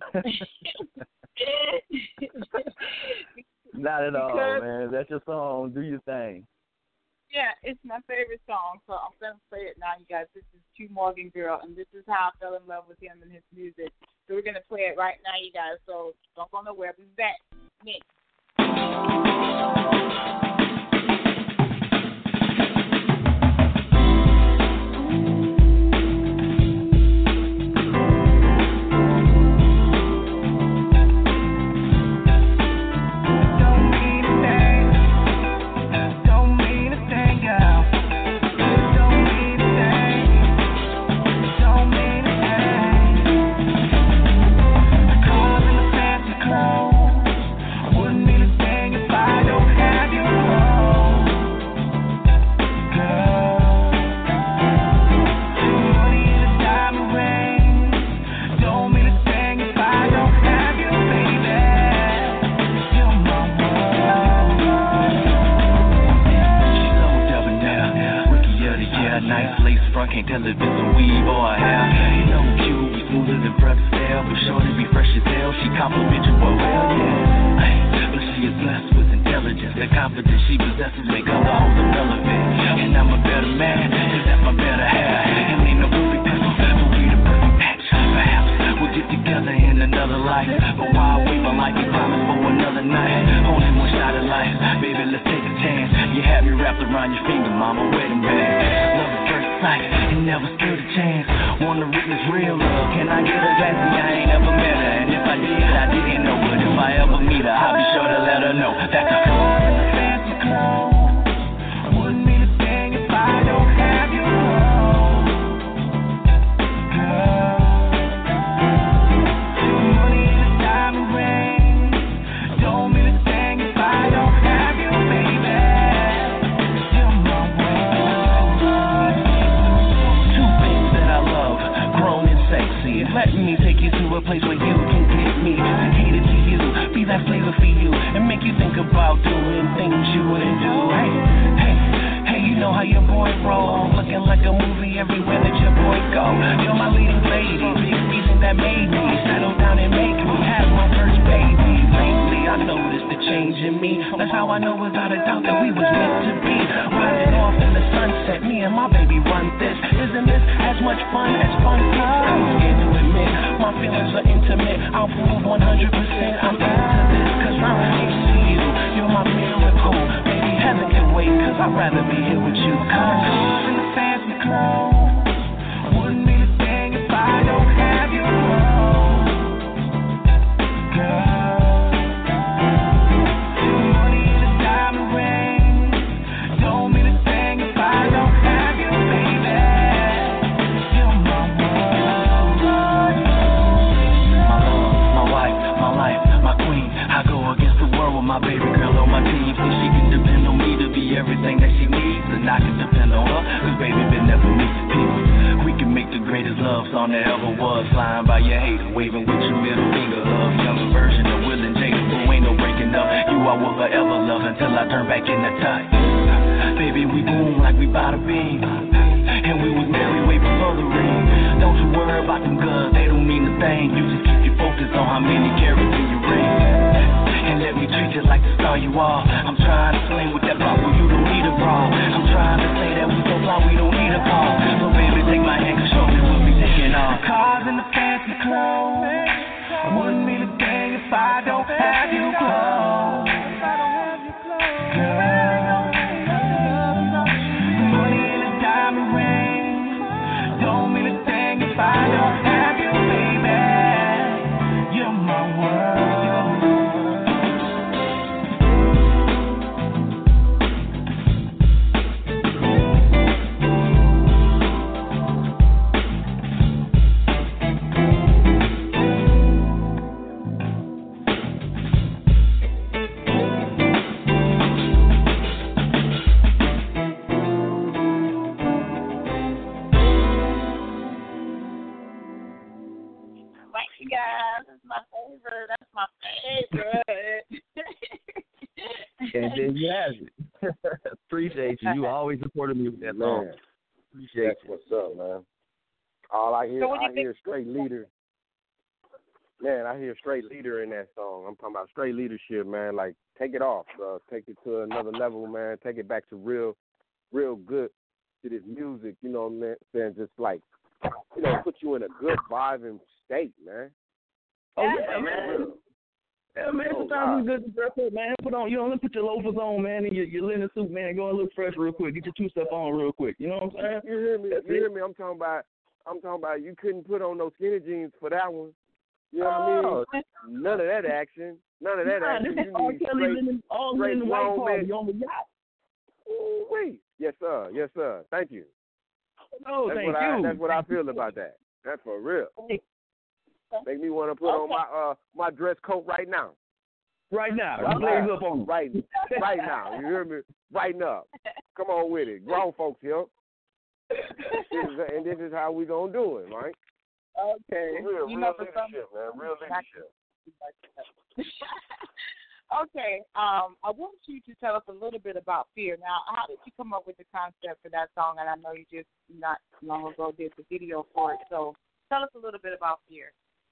Not at all, Because- man. That's your song. Do your thing. Yeah, it's my favorite song, so I'm going to say it now, you guys. This is Q Morgan Girl, and this is how I fell in love with him and his music. So we're going to play it right now, you guys, so don't go nowhere. We'll be back next. Can't tell if it's a weave or a hair. You know cute, we smoother than breath stale, but sure to be fresh as hell. She compliment you well, well, yeah. Ay, but she is blessed with intelligence. The confidence she possesses make other hoes irrelevant. And I'm a better man, cause that's my better half. And ain't no perfect people, but we the perfect match. Perhaps we'll get together in another life. But while we my life, we promise for another night. Only one shot at life, baby, let's take a chance. You have me wrapped around your finger, mama, wedding band. Love at first sight, and never stood a chance. Wanna witness real love, can I get a glance? I ain't never met her, and if I did, I didn't know. But if I ever meet her, I'll be sure to let her know that the club in the fancy clothes wouldn't mean a thing if I don't have you home. Girl, money in a diamond ring don't mean a thing if I don't have you, baby. You're my world. Two things that I love, grown and sexy. Let me take you to a place where you can get me, cater to you, be that flavor for you, and make you think about doing things you wouldn't do. Hey, hey, hey, you know how your boy roll, looking like a movie everywhere that your boy go. You're my leading lady, big reason that made me settle down and make me have my first baby. Lately I noticed the change in me. That's how I know without a doubt that we was meant to be. Riding off in the sunset, me and my baby run this. Isn't this as much fun as fun is? I'm scared to admit my feelings are intimate. I'll prove one hundred percent I'm into this, cause I'm into you. You're my miracle. Maybe heaven can wait, cause I'd rather be here with you. Come in the fancy clothes wouldn't be a thing if I don't have you home. Girl, money in a diamond ring don't mean a thing if I don't have you, baby. You're my world. My love, my wife, my life, my queen. I go against the world with my baby girl on my team. So she can depend on me to be everything that she needs, and I can depend on her, cause baby been there for me. People, we can make the greatest love song there ever was. Flying by your hater, waving with your middle finger. Love, younger version of Will and Jada, who ain't no breaking up. You I will forever love until I turn back into touch. Baby, we boom like we bada bing, and we was married way before the ring. Don't you worry about them guns, they don't mean a thing. You just keep your focus on how many carats in your ring, and let me treat you like the star all you are. I'm trying to swing with that ball when you don't need a bra. I'm trying to say that we so fly, we don't need a car. So baby, take my hand, cause show me we'll be taking off. Cars and the fancy clothes. I wouldn't be the thing if I don't have you close. Girl, money in a diamond ring. Don't mean a thing if I don't have you, baby. You're my world. You guys, that's my favorite. That's my favorite. And then you have it. Appreciate you. You always supported me with that song. Man, Appreciate that's you. what's up, man. All I hear, So what do I you hear straight leader. Man, I hear straight leader in that song. I'm talking about straight leadership, man. Like, take it off, bro. Take it to another level, man. Take it back to real, real good to this music. You know what I'm saying? Just like, you know, put you in a good vibing state, man. Oh, yeah, man. Yeah, man, Oh, sometimes wow. it's good to dress up, man. Put on, you know, put your loafers on, man, and your, your linen suit, man, and go and look fresh real quick. Get your two-step on real quick. You know what I'm saying? You hear me? That's you it. hear me? I'm talking about, I'm talking about you couldn't put on no skinny jeans for that one. You know what Oh. I mean? None of that action. None of that Nah, action. this is You all need Kelly straight, linen, all straight linen white grown party men. on the yacht. Ooh, wait. Yes, sir. Yes, sir. Thank you. Oh, that's thank what you. I, that's what I feel about that. That's for real. Make me want to put on my uh my dress coat right now. Right now. Right, Blaze up on right, right now. You hear me? Right now. Come on with it. Grown folks here. This is, and this is how we gonna do it, right? Okay. Real, you real know, for leadership, man. Real leadership. Okay. Um, I want you to tell us a little bit about Fear. Now, how did you come up with the concept for that song? And I know you just not long ago did the video for it. So tell us a little bit about Fear.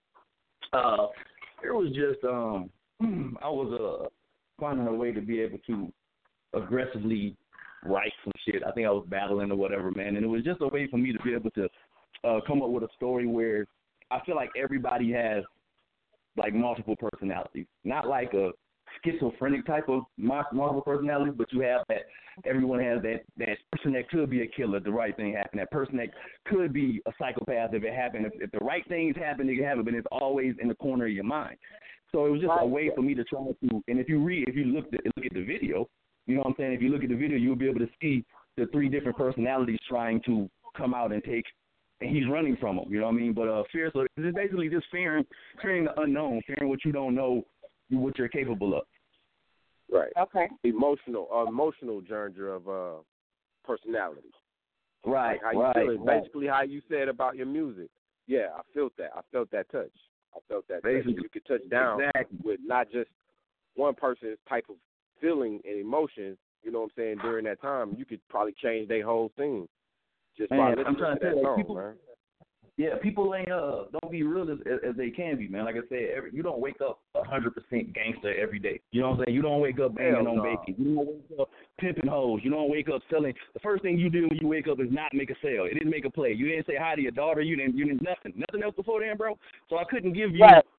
Uh, it was just um, I was uh finding a way to be able to aggressively write some shit. I think I was battling or whatever, man, and it was just a way for me to be able to uh, come up with a story where I feel like everybody has like multiple personalities, not like a schizophrenic type of multiple personalities, but you have that everyone has that that person that could be a killer if the right thing happened, that person that could be a psychopath if it happened. If, if the right things happen, it can happen, but it's always in the corner of your mind. So it was just a way for me to try to, and if you read, if you look at, look at the video, you know what I'm saying? If you look at the video, you'll be able to see the three different personalities trying to come out and take, and he's running from them, you know what I mean? But uh, fear, so it's basically just fearing, fearing the unknown, fearing what you don't know, what you're capable of. Right. Okay. Emotional, uh, emotional journey of uh, personality. Right. Like how you right. feel it. Right. Basically, how you said about your music. Yeah, I felt that. I felt that touch. I felt that Basically. touch. You could touch down Exactly. with not just one person's type of feeling and emotions. You know what I'm saying? During that time, you could probably change their whole scene just by Man, listening I'm trying to to that tell you, song, people, man. Yeah, people ain't uh don't be real as, as they can be, man. Like I said, every, you don't wake up a hundred percent gangster every day. You know what I'm saying? You don't wake up banging Hell on no. bacon. You don't wake up pimping hoes. You don't wake up selling. The first thing you do when you wake up is not make a sale. It didn't make a play. You didn't say hi to your daughter. You didn't. You didn't nothing. Nothing else before then, bro. So I couldn't give you Right.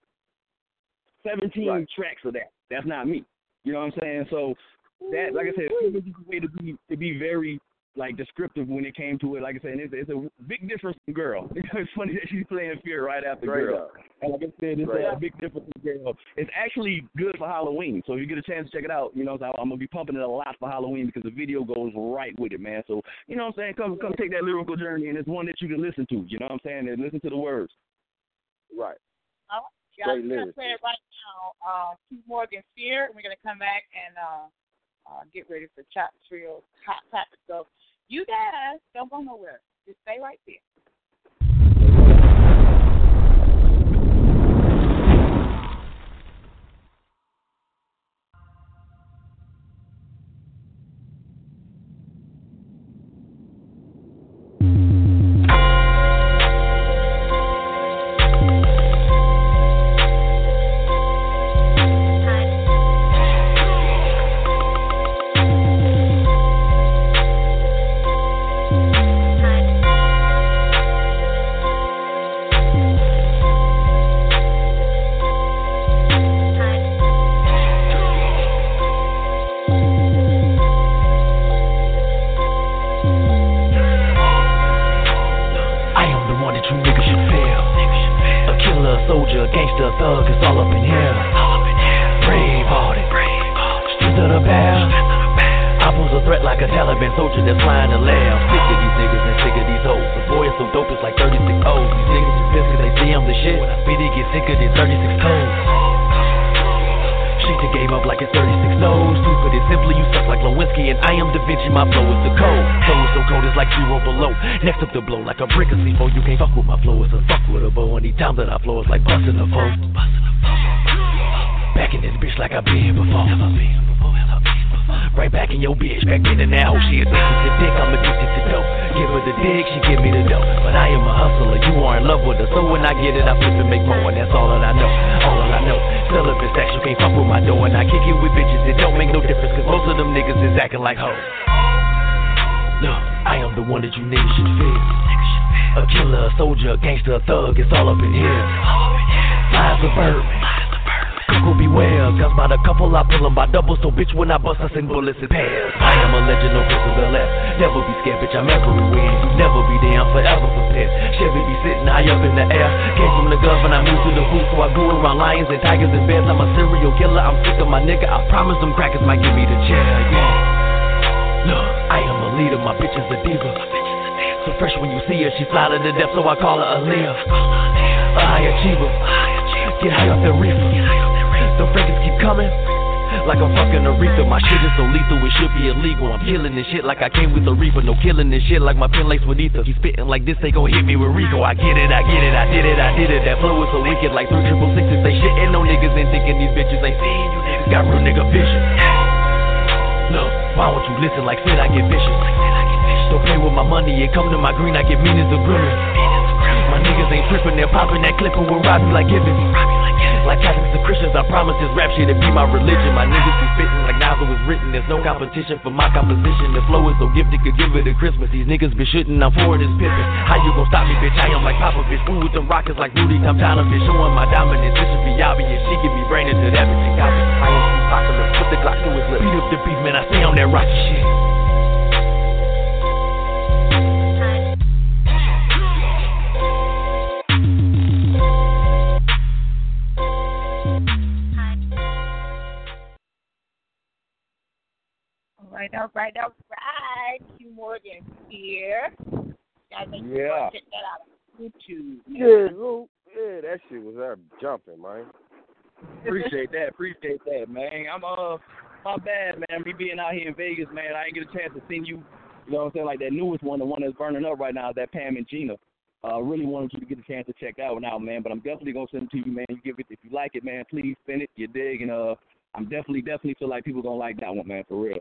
seventeen Right. tracks of that. That's not me. You know what I'm saying? So that, like I said, it was a way to be to be very like descriptive when it came to it. Like I said, it's, it's a big difference from Girl. It's funny that she's playing Fear right after Straight Girl. up. And like I said, it's Straight a up. big difference from Girl. It's actually good for Halloween. So if you get a chance to check it out, you know, I'm gonna be pumping it a lot for Halloween because the video goes right with it, man. So you know what I'm saying? Come come take that lyrical journey, and it's one that you can listen to. You know what I'm saying? And listen to the words. Right. All right. Y'all, Straight we're going to lyrics. play it right now. Uh, Keith Morgan, Fear. And we're going to come back and uh, uh, get ready for Chop Trio's Hot Topic. So you guys don't go nowhere. Just stay right there. soldier, gangster, thug, it's all up in here. Brave hearted, streets of the past. I pose a threat like a Taliban soldier that's flying the lab. Sick of these niggas and sick of these hoes. The boy is so dope, it's like thirty-six O's. These niggas is pissed cause they see I'm the shit. When I spit it, get sicker than thirty-six toes. She just gave up like it's thirty-six no's. To put it simply, you suck like Lewinsky, and I am Da Vinci, my flow is the code. Flow is so cold, it's like zero below. Next up to blow like a brick of C four. You can't fuck with my flow, it's a fuck with a bow. Anytime that I flow, it's like busting a foe. Back in this bitch like I've been before. Never been before, never been before. Right back in your bitch, back in and out. She addicted to dick, I'm addicted to dope. Give her the dick, she give me the dope. But I am a hustler, you are in love with her. So when I get it, I flip and make more, and that's all that I know. All that I know. Still if it's sex, you can't fuck with my dough. And I kick it with bitches, it don't make no difference, cause most of them niggas is acting like hoes. Look, I am the one that you niggas should fear. A killer, a soldier, a gangster, a thug, it's all up in here. Fly suburban. Coco beware, guns by the couple, I pull them by double. So bitch, when I bust, I send bullets in pairs. I am a legend, no Christmas or less. Never be scared, bitch, I'm everywhere. You never be there, I'm forever prepared. Chevy be sitting high up in the air. Came from the guns when I moved to the booth, so I grew around lions and tigers and bears. I'm a serial killer, I'm sick of my nigga. I promise them crackers might give me the chair, yeah. Look, I am a leader, my bitch is a diva. So fresh when you see her, she fly to the depth, so I call her Aaliyah. A high achiever, get high off the reefer. The Frankers keep coming, like I'm fucking Aretha. My shit is so lethal, it should be illegal. I'm killing this shit like I came with a reaper. No killing this shit like my pen laced with ether. He's spitting like this, they gon' hit me with Rico. I get it, I get it, I did it, I did it. That flow is so wicked, like three triple sixes. They shitting on niggas and thinking these bitches ain't seen you niggas got real nigga vision. Look, why won't you listen like shit? I get vicious. Don't play with my money, it come to my green, I get meanings of grimming. My niggas ain't tripping, they're popping that clip and we'll rob you like giving. Like Catholics and Christians, I promise this rap shit to be my religion. My niggas be spitting like novel was written. There's no competition for my composition. The flow is so gifted, could give it a Christmas. These niggas be shooting, I'm forward as pimping. How you gon' stop me, bitch? I am like Papa, bitch. Ooh, with them rockets like Rudy, I'm tired of it. Showing my dominance, this should be obvious. She give me brain into that bitch and copy. I am too popular, put the Glock to his lip. Beat up the beef, man, I stay on that rocky shit. Right, all right, all right. Q Morgan here. Guys, make sure Yeah. you check that out on YouTube. Yeah, Lou. Yeah, that shit was up jumping, man. Appreciate that. Appreciate that, man. I'm uh, my bad, man. Me being out here in Vegas, man. I didn't get a chance to see you. You know what I'm saying? Like that newest one, the one that's burning up right now, that Pam and Gina. I uh, really wanted you to get a chance to check that one out, man. But I'm definitely gonna send it to you, man. You give it if you like it, man. Please spin it. You dig? And uh, I'm definitely, definitely feel like people gonna like that one, man. For real.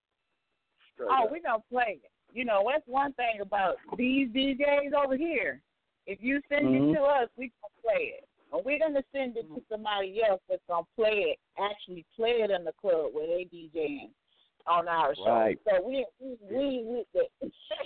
Oh, we don't play it. You know, that's one thing about these D Js over here. If you send mm-hmm. it to us, we can play it. And we're going to send it to somebody else that's going to play it, actually play it in the club where they DJing on our show. Right. So we we we with that.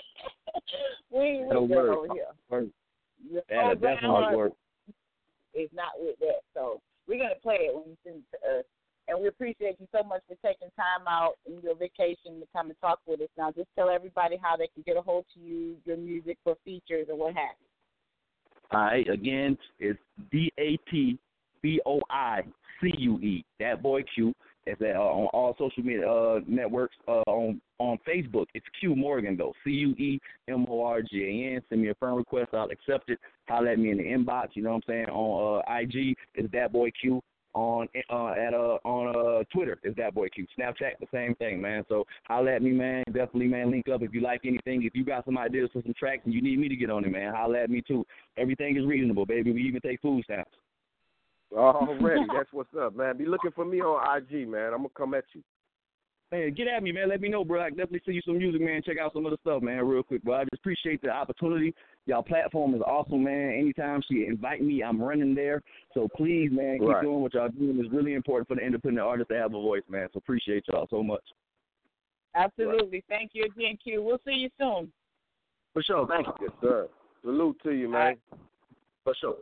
we with That'll that work. over here. Work. The That'll definitely work. It's not with that. So we're going to play it when you send it to us. And we appreciate you so much for taking time out in your vacation to come and talk with us. Now, just tell everybody how they can get a hold to you, your music for features or what have you. All right. Again, it's D A T B O I C U E. Dat Boy Q. It's uh, on all social media uh, networks. Uh, on on Facebook, it's Q Morgan though. C U E M O R G A N. Send me a friend request. I'll accept it. Holler at me in the inbox. You know what I'm saying? On uh, I G, it's Dat Boy Q. On uh, at uh on uh Twitter is Dat Boy Q. Snapchat the same thing, man. So holler at me, man. Definitely, man. Link up if you like anything. If you got some ideas for some tracks and you need me to get on it, man. Holler at me too. Everything is reasonable, baby. We even take food stamps. Already, that's what's up, man. Be looking for me on I G, man. I'm gonna come at you. Man, get at me, man. Let me know, bro. I can definitely send you some music, man. Check out some other stuff, man, real quick. But I just appreciate the opportunity. Y'all platform is awesome, man. Anytime she invite me, I'm running there. So please, man, keep right. doing what y'all doing. It's really important for the independent artist to have a voice, man. So appreciate y'all so much. Absolutely. Right. Thank you again, Q. We'll see you soon. For sure. Thank you. Yes, sir. Salute to you, man. Right. For sure.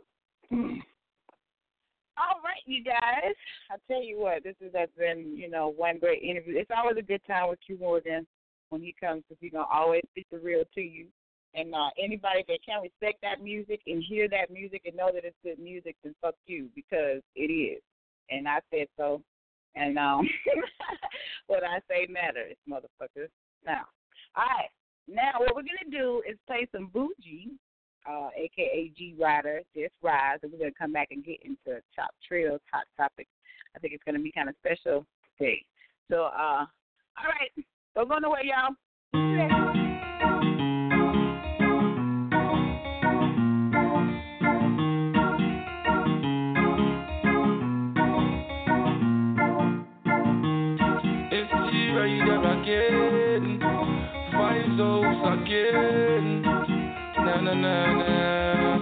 All right, you guys. I tell you what, this has been, you know, one great interview. It's always a good time with Q Morgan when he comes because he's going to always speak the real to you. And uh, anybody that can respect that music and hear that music and know that it's good music, then fuck you, because it is. And I said so. And um, what I say matters, motherfuckers. Now, all right. Now, what we're going to do is play some Bougie, uh, a k a. G Rider, Just Rise, and we're going to come back and get into Top Trill's Hot Topics. I think it's going to be kind of special today. So, uh, all right. Don't go nowhere, y'all. Again, five souls again. Na na na na.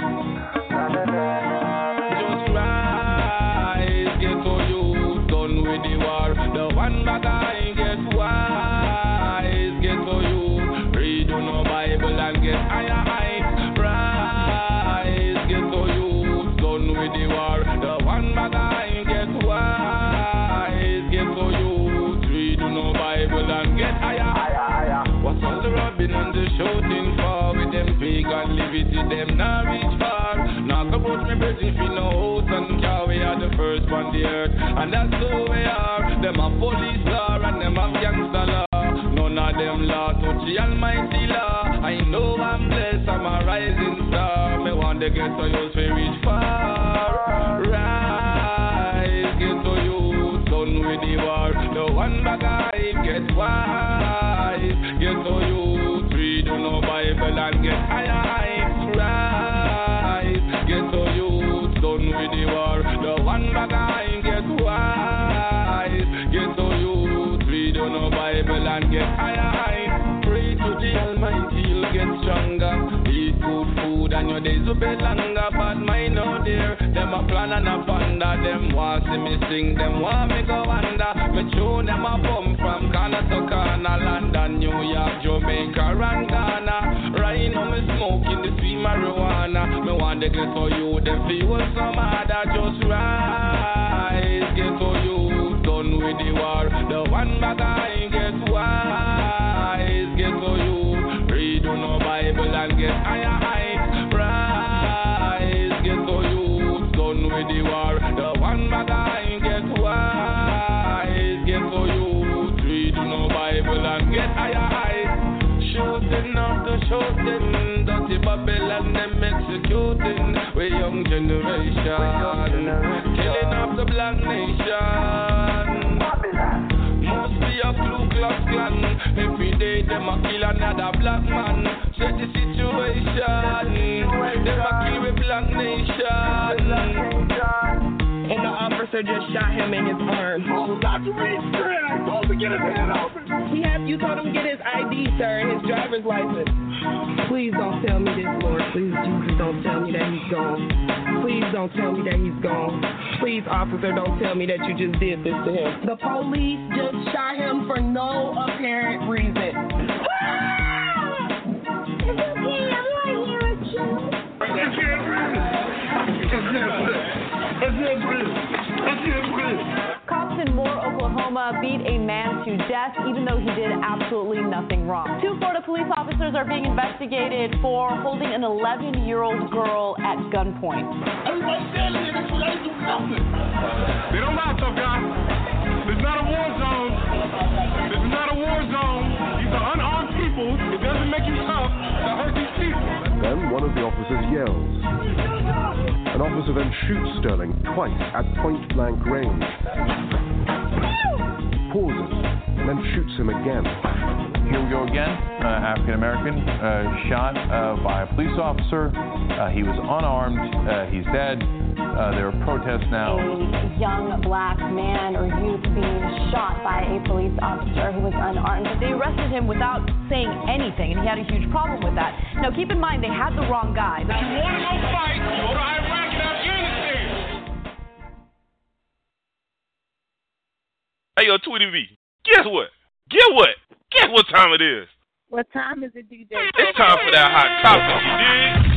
Just rise, get to you, done with the war. The one bag I get wise, get to you. Read no Bible and get higher heights. Rise, get to you, done with the war. The one bag I get wise, get to you. No Bible and get higher, higher, higher. What's all the rubbing and the shouting for? With them pagan liberty, them not reach far. Knock about me, but if you know house and car, we are the first on the earth, and that's who we are. Them a police law and them a gangster law. None of them law touch the almighty law. I know I'm blessed, I'm a rising star. Me want to get to you, so reach far. Rise, get to you, done with the war. The one bag I get wise, get to you, read no Bible and get higher heights. Rise, get to you, done with the war. The one bag I get wise, get to you, read no Bible and get higher heights. Pray to the Almighty, you'll get stronger. Eat good food and your days will be longer. But mine out there, them a plan and a ponder. Them want see me sing, them want me go under. Me tune them a bum from corner to corner. London, New York, Jamaica and Ghana. Right now me smoking the sweet marijuana. Me want to get to you, them feel some harder. Just rise, get to you, done with the war. The one bag I get wise, get to you. Read no Bible and get higher heights. Rise, get to you, done with the war. The one bag I get wise, get to you. Read no Bible and get higher heights. Shooting after shooting, dirty Babylon them executing. We young generation, killing off the black nation. Must be a Ku Klux Klan. Every day them a kill another black man. Set the situation, them a kill with black nation. And the officer just shot him in his arm. Oh, Doctor Reed, I told him to get his hand open. He had, you told him to get his I D, sir, and his driver's license. Please don't tell me this, Lord. Please, Jesus, don't tell me that he's gone. Please don't tell me that he's gone. Please, officer, don't tell me that you just did this to him. The police just shot him for no apparent reason. Cops in Moore, Oklahoma beat a man to death even though he did absolutely nothing wrong. Two Florida police officers are being investigated for holding an eleven-year-old girl at gunpoint. Everybody standing there, this ain't do nothing. They don't lie, tough guy. This is not a war zone. This is not a war zone. These are unarmed people. It doesn't make you tough to hurt these people. Then one of the officers yells. An officer then shoots Sterling twice at point-blank range. Pauses, and then shoots him again. Here we go again. Uh, African-American uh, shot uh, by a police officer. Uh, he was unarmed. Uh, he's dead. Uh, there are protests now. A young black man or youth being shot by a police officer who was unarmed. But they arrested him without saying anything, and he had a huge problem with that. Now, keep in mind, they had the wrong guy. You want to go fight, go to Iraq and Afghanistan. Hey, yo, Tweety V, guess what? Guess what? Guess what time it is? What time is it, D J? It's time for that hot topic, you dig?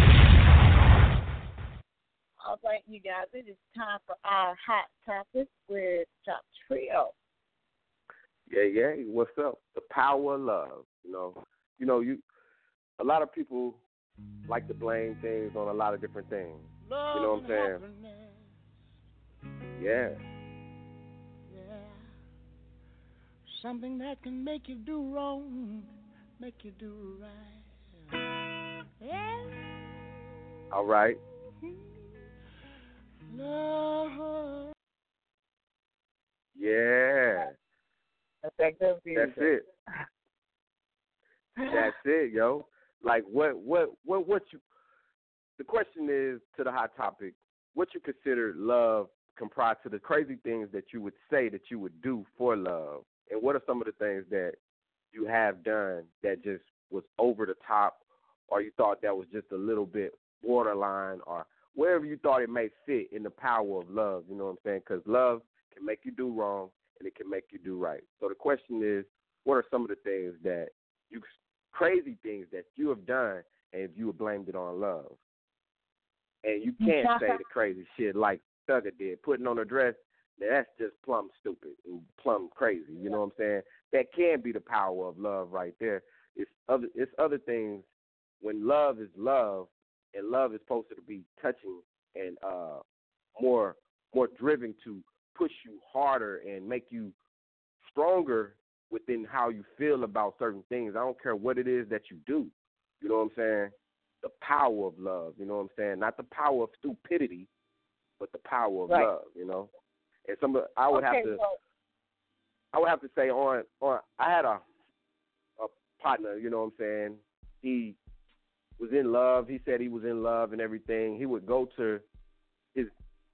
All right, you guys, it is time for our hot topic with Top Trio. Yeah, yeah. What's up? The power of love. You know, you know, you a lot of people like to blame things on a lot of different things. You know what I'm saying? Yeah. Yeah. Something that can make you do wrong, make you do right. Yeah. All right. Love. Yeah. That's that good That's it. That's it, yo. Like what what what what you the question is to the hot topic, what you consider love comprised to the crazy things that you would say that you would do for love. And what are some of the things that you have done that just was over the top, or you thought that was just a little bit borderline, or wherever you thought it may fit in the power of love, you know what I'm saying? Because love can make you do wrong and it can make you do right. So the question is, what are some of the things that you, crazy things that you have done, and you have blamed it on love? And you can't say the crazy shit like Thugger did, putting on a dress. Now that's just plumb stupid and plumb crazy. You know what I'm saying? That can be the power of love right there. It's other, it's other things. When love is love, and love is supposed to be touching and uh, more more driven to push you harder and make you stronger within how you feel about certain things. I don't care what it is that you do. You know what I'm saying? The power of love, you know what I'm saying? Not the power of stupidity, but the power of right. love, you know? And some of, I would okay, have to so, I would have to say on on I had a a partner, you know what I'm saying? He was in love. He said he was in love and everything. He would go to his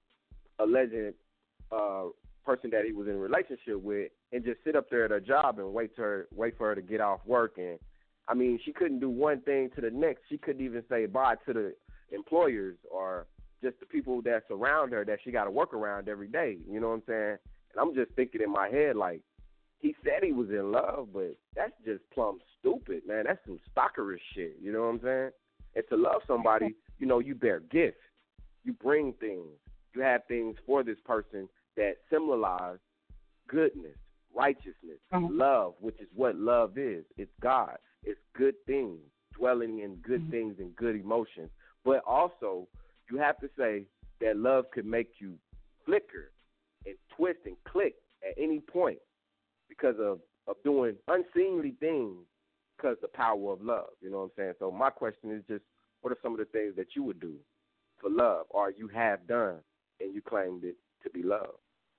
alleged uh, person that he was in a relationship with and just sit up there at her job and wait to her, wait for her to get off work. And I mean, she couldn't do one thing to the next. She couldn't even say bye to the employers or just the people that surround her that she got to work around every day. You know what I'm saying? And I'm just thinking in my head, like, he said he was in love, but that's just plumb stupid, man. That's some stalkerish shit. You know what I'm saying? And to love somebody, you know, you bear gifts. You bring things. You have things for this person that symbolize goodness, righteousness, mm-hmm. love, which is what love is. It's God. It's good things, dwelling in good mm-hmm. things and good emotions. But also, you have to say that love could make you flicker and twist and click at any point because of, of doing unseemly things because of the power of love. You know what I'm saying? So my question is just, what are some of the things that you would do for love or you have done and you claimed it to be love?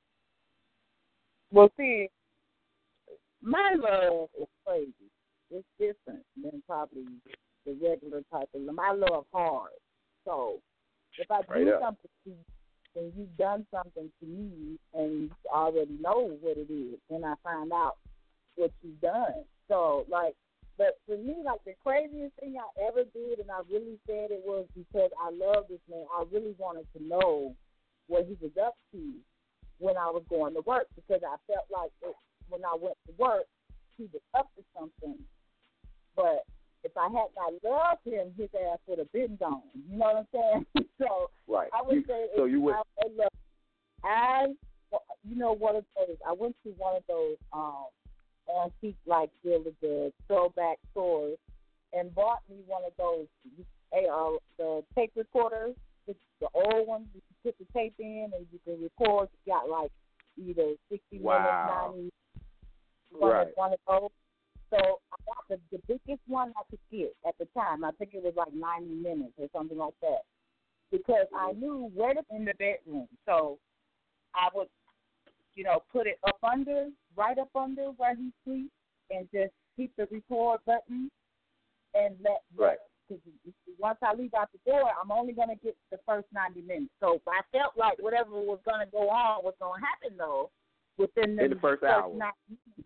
Well, see, my love is crazy. It's different than probably the regular type of love. My love hard. So if I Straight do up. something to you, and you've done something to me and you already know what it is, then I find out what you've done. So, like, but for me, like, the craziest thing I ever did, and I really said it was because I love this man, I really wanted to know what he was up to when I was going to work, because I felt like it, when I went to work, he was up to something. But if I had not loved him, his ass would have been gone. You know what I'm saying? so right. I would you, say, so you would. I, look, I, you know, one of those. I went to one of those um, antique, like really good throwback stores, and bought me one of those. Uh, the tape recorders, the, the old ones. You can put the tape in and you can record. You got like either sixty wow. minutes, ninety. One, right. of, one of those. So I got the, the biggest one I could get at the time. I think it was like ninety minutes or something like that, because I knew where to in the bedroom. So I would, you know, put it up under, right up under where he sleeps, and just keep the record button and let. Right. Because once I leave out the door, I'm only going to get the first ninety minutes. So if I felt like whatever was going to go on was going to happen, though, within the, in the first, first hour. ninety minutes.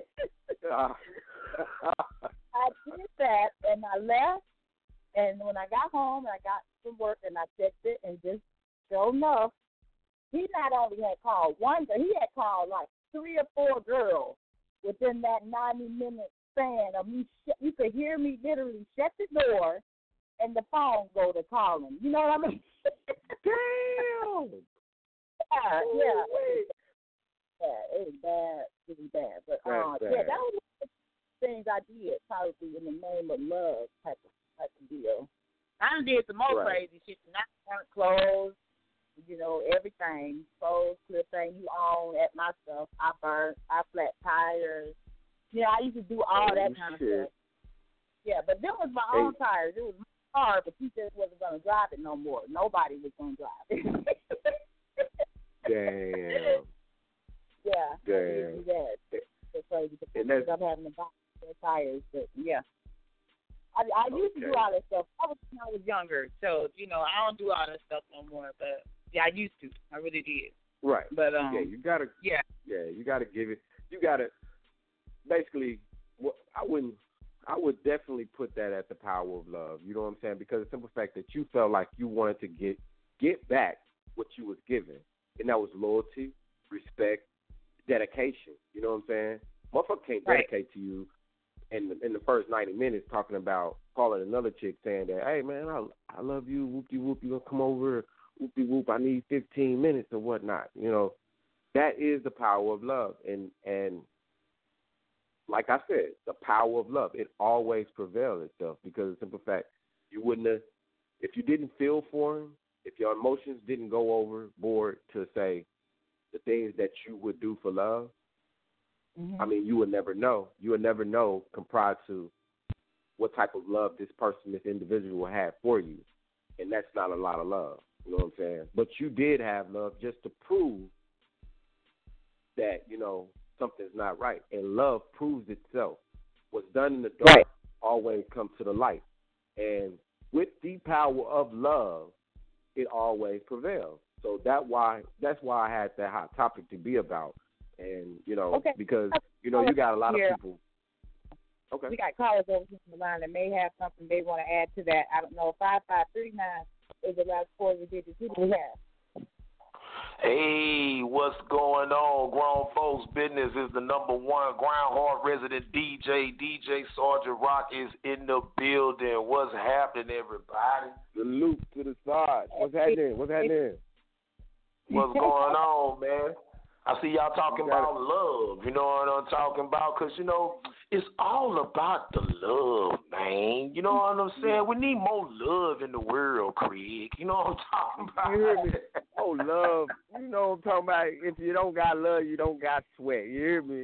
I did that, and I left, and when I got home, I got to work, and I checked it, and just sure enough, he not only had called one, but he had called like three or four girls within that ninety-minute span of me. Sh- you could hear me literally shut the door, and the phone go to call him. You know what I mean? Damn! yeah, yeah. Yeah, it was bad. It was bad. But uh, yeah, that was things I did probably in the name of love type of type of deal. I done did some more Right. crazy shit. And I burnt clothes, you know, everything. Clothes, everything you own at my stuff. I burnt. I flat tires. You know, I used to do all Oh, that kind of shit. stuff. Yeah, but them was my Hey. own tires. It was my car, but you just wasn't going to drive it no more. Nobody was going to drive it. Damn. Yeah. I did Damn. do that. It's crazy And because that's- I'm having to buy their tires, but yeah. I, I used to do Okay. all that stuff. I was when I was younger, so you know I don't do all that stuff no more. But yeah, I used to. I really did. Right. But um, yeah, you gotta. yeah. Yeah, you gotta give it. You gotta. Basically, what I wouldn't. I would definitely put that at the power of love. You know what I'm saying? Because the simple fact that you felt like you wanted to get get back what you was given, and that was loyalty, respect, dedication. You know what I'm saying? Motherfucker can't Right. dedicate to you in the, in the first ninety minutes talking about calling another chick saying that, hey man, I I love you, whoopty whoop, you gonna come over, whoopty whoop, I need fifteen minutes or whatnot. You know, that is the power of love, and and like I said, the power of love, it always prevails itself because of the simple fact you wouldn't have, if you didn't feel for him, if your emotions didn't go overboard to say the things that you would do for love, Mm-hmm. I mean, you would never know. You would never know compared to what type of love this person, this individual had for you. And that's not a lot of love. You know what I'm saying? But you did have love just to prove that, you know, something's not right. And love proves itself. What's done in the dark Right. always comes to the light. And with the power of love, it always prevails. So that why that's why I had that hot topic to be about. And, you know, Okay. because, you know, you got a lot Here. of people. Okay. We got callers over here on the line that may have something they want to add to that. I don't know. Five five three nine is the last four digits. Who do we have? Hey, what's going on? Grown Folks Business is the number one Groundhog resident D J. D J Sergeant Rock is in the building. What's happening, everybody? Salute to the side. What's happening? What's happening? What's going on, man? I see y'all talking You got about love. You know what I'm talking about? Because, you know, it's all about the love, man. You know what I'm saying? We need more love in the world, Craig. You know what I'm talking about? You hear me? Oh, love. You know what I'm talking about? If you don't got love, you don't got sweat. You hear me?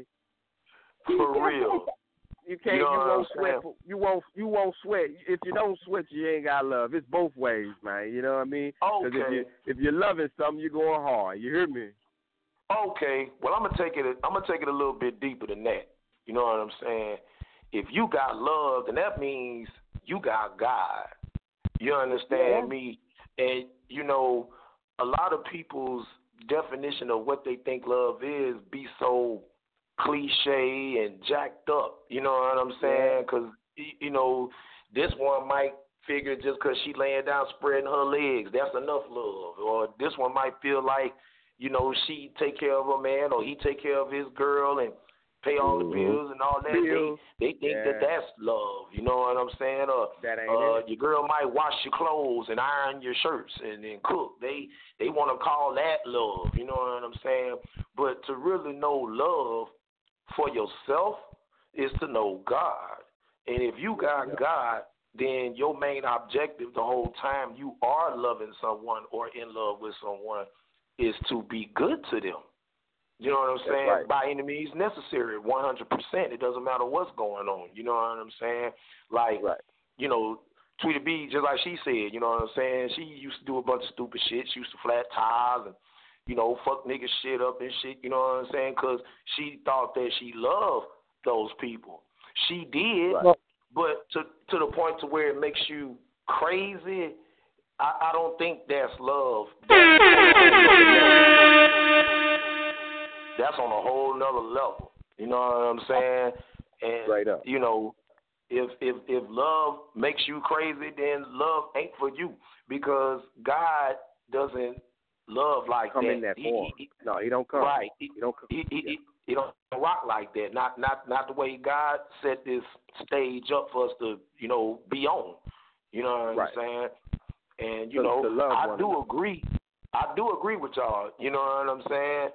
For real. You can't. You You, know what won't I'm sweat. saying? For, you won't. You won't sweat. If you don't sweat, you ain't got love. It's both ways, man. You know what I mean? 'Cause if Okay. you if you're loving something, you're going hard. You hear me? Okay, well I'm gonna take it. I'm gonna take it a little bit deeper than that. You know what I'm saying? If you got love, then that means you got God. You understand Yeah. me? And you know, a lot of people's definition of what they think love is be so cliche and jacked up. You know what I'm saying? Because you know, this one might figure just because she laying down spreading her legs, that's enough love. Or this one might feel like, you know, she take care of her man or he take care of his girl and pay all the Mhm. bills and all that. Bills. They, they think Yeah. that that's love. You know what I'm saying? Or That ain't uh, it. your girl might wash your clothes and iron your shirts and then cook. They they want to call that love. You know what I'm saying? But to really know love for yourself is to know God. And if you got Yeah. God, then your main objective the whole time you are loving someone or in love with someone is to be good to them. You know what I'm That's saying? right. By any means necessary, one hundred percent. It doesn't matter what's going on. You know what I'm saying? Like, Right. you know, Tweety B, just like she said, you know what I'm saying? She used to do a bunch of stupid shit. She used to flat tires and, you know, fuck niggas shit up and shit, you know what I'm saying? Because she thought that she loved those people. She did, Right. but to to the point to where it makes you crazy, I, I don't think that's love. That's on a whole nother level. You know what I'm saying? And Straight up. you know, if if if love makes you crazy, then love ain't for you because God doesn't love like Come that. in that He- form. he- No, he don't come. Right. He, He don't come. he, he, he, he don't rock like that. Not not not the way God set this stage up for us to, you know, be on. You know what I'm Right. saying? And you To- know, to love I one do another. agree. I do agree with y'all. You know what I'm saying?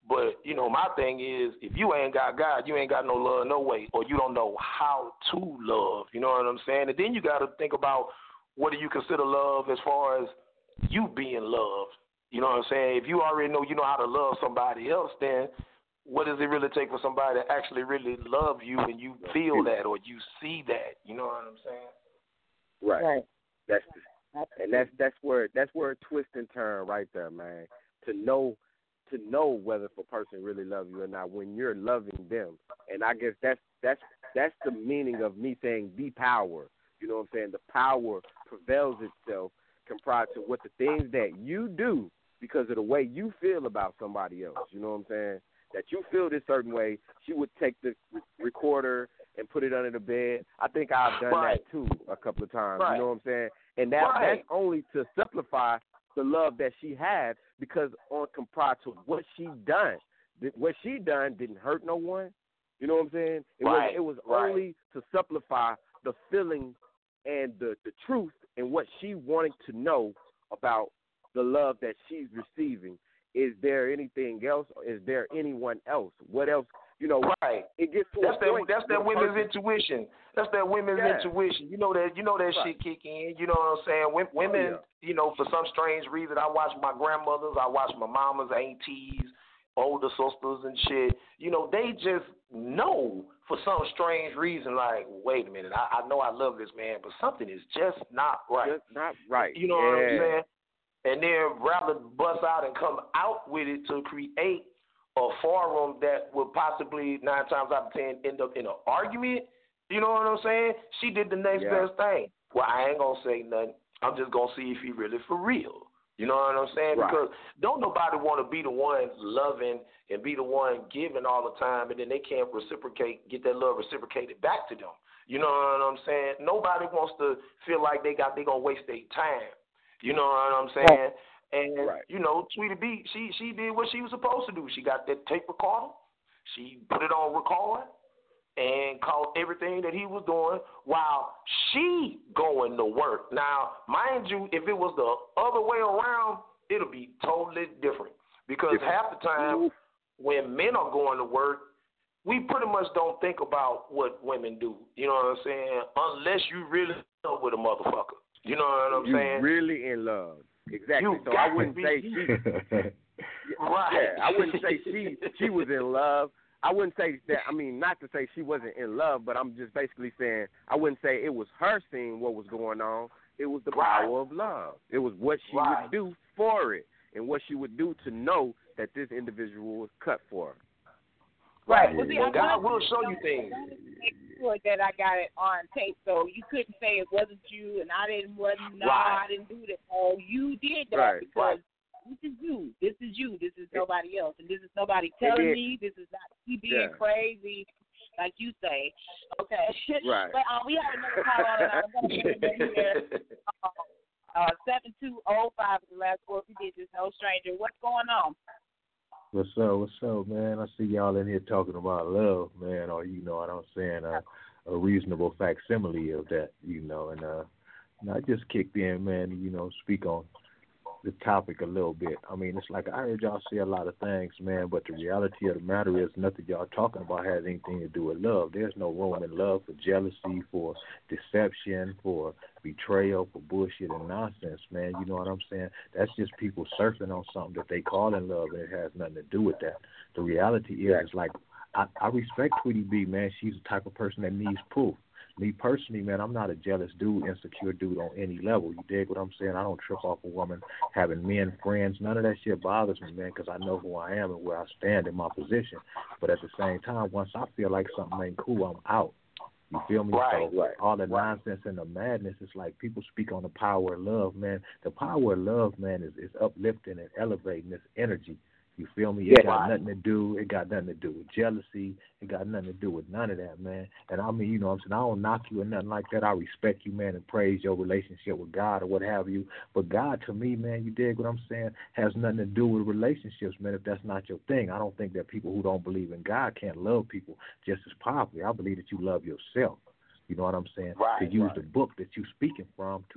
But, you know, my thing is, if you ain't got God, you ain't got no love no way, or you don't know how to love. You know what I'm saying? And then you got to think about what do you consider love as far as you being loved. You know what I'm saying? If you already know you know how to love somebody else, then what does it really take for somebody to actually really love you and you feel that or you see that? You know what I'm saying? Right. Right. That's the, and that's that's where that's where it twist and turn right there, man. To know to know whether if a person really loves you or not when you're loving them. And I guess that's that's that's the meaning of me saying the power. You know what I'm saying? The power prevails itself compared to what the things that you do because of the way you feel about somebody else. You know what I'm saying? That you feel this certain way, she would take the recorder and put it under the bed. I think I've done right. that too a couple of times. Right. You know what I'm saying? And that right. that's only to simplify the love that she had because on compared to what she done, what she done didn't hurt no one. You know what I'm saying? It right. was it was right. only to simplify the feeling and the, the truth and what she wanted to know about the love that she's receiving. Is there anything else? Is there anyone else? What else? You know, right? It gets to that's a that. point That's that women's person, intuition. That's that women's yeah. intuition. You know that. You know that right. shit kick in. You know what I'm saying? Women. Oh, yeah. You know, for some strange reason, I watch my grandmothers. I watch my mamas, aunties, older sisters, and shit. You know, they just know for some strange reason. Like, wait a minute. I, I know I love this man, but something is just not right. Just not right. You know yeah. what I'm saying? And then rather bust out and come out with it to create a forum that would possibly nine times out of ten end up in an argument. You know what I'm saying? She did the next yeah. best thing. Well, I ain't gonna say nothing. I'm just gonna see if he really for real. You know what I'm saying? Right. Because don't nobody want to be the one loving and be the one giving all the time, and then they can't reciprocate, get that love reciprocated back to them. You know what I'm saying? Nobody wants to feel like they got they gonna waste their time. You know what I'm saying? And, right. you know, Sweetie B, she she did what she was supposed to do. She got that tape recorder. She put it on record and caught everything that he was doing while she going to work. Now, mind you, if it was the other way around, it'll be totally different. Because different. half the time when men are going to work, we pretty much don't think about what women do. You know what I'm saying? Unless you really know with a motherfucker. You know what I'm you saying? You really in love. Exactly. You so I wouldn't say she. right. Yeah, I wouldn't say she she was in love. I wouldn't say that. I mean, not to say she wasn't in love, but I'm just basically saying I wouldn't say it was her seeing what was going on. It was the right. power of love. It was what she right. would do for it and what she would do to know that this individual was cut for her. Right. Well, see, well, God will show you things. Sure that I got it on tape, so you couldn't say it wasn't you, and I didn't wasn't. No, right. I didn't do that. Oh, you did that right. because right. this is you. This is you. This is nobody else, and this is nobody telling me. This is not me being yeah. crazy, like you say. Okay. Right. But um, we have another call on, and I'm going to put it here. Uh, seven two zero five is the last four digits. No stranger. What's going on? What's up, what's up, man? I see y'all in here talking about love, man, or, you know what I'm saying, uh, a reasonable facsimile of that, you know, and uh, and I just kicked in, man, you know, speak on the topic a little bit. I mean, it's like I heard y'all say a lot of things, man, but the reality of the matter is nothing y'all talking about has anything to do with love. There's no room in love for jealousy, for deception, for betrayal, for bullshit and nonsense, man. You know what I'm saying? That's just people surfing on something that they call in love, and it has nothing to do with that. The reality is, it's like, I, I respect Tweety B, man. She's the type of person that needs proof. Me personally, man, I'm not a jealous dude, insecure dude on any level. You dig what I'm saying? I don't trip off a woman having men friends. None of that shit bothers me, man, because I know who I am and where I stand in my position. But at the same time, once I feel like something ain't cool, I'm out. You feel me? Right, so right, all the right. nonsense and the madness, it's like people speak on the power of love, man. The power of love, man, is, is uplifting and elevating this energy. You feel me? It yeah, got right. nothing to do. It got nothing to do with jealousy. It got nothing to do with none of that, man. And I mean, you know what I'm saying? I don't knock you or nothing like that. I respect you, man, and praise your relationship with God or what have you. But God, to me, man, you dig what I'm saying, has nothing to do with relationships, man, if that's not your thing. I don't think that people who don't believe in God can't love people just as powerfully. I believe that you love yourself. You know what I'm saying? Right, to use right. the book that you're speaking from to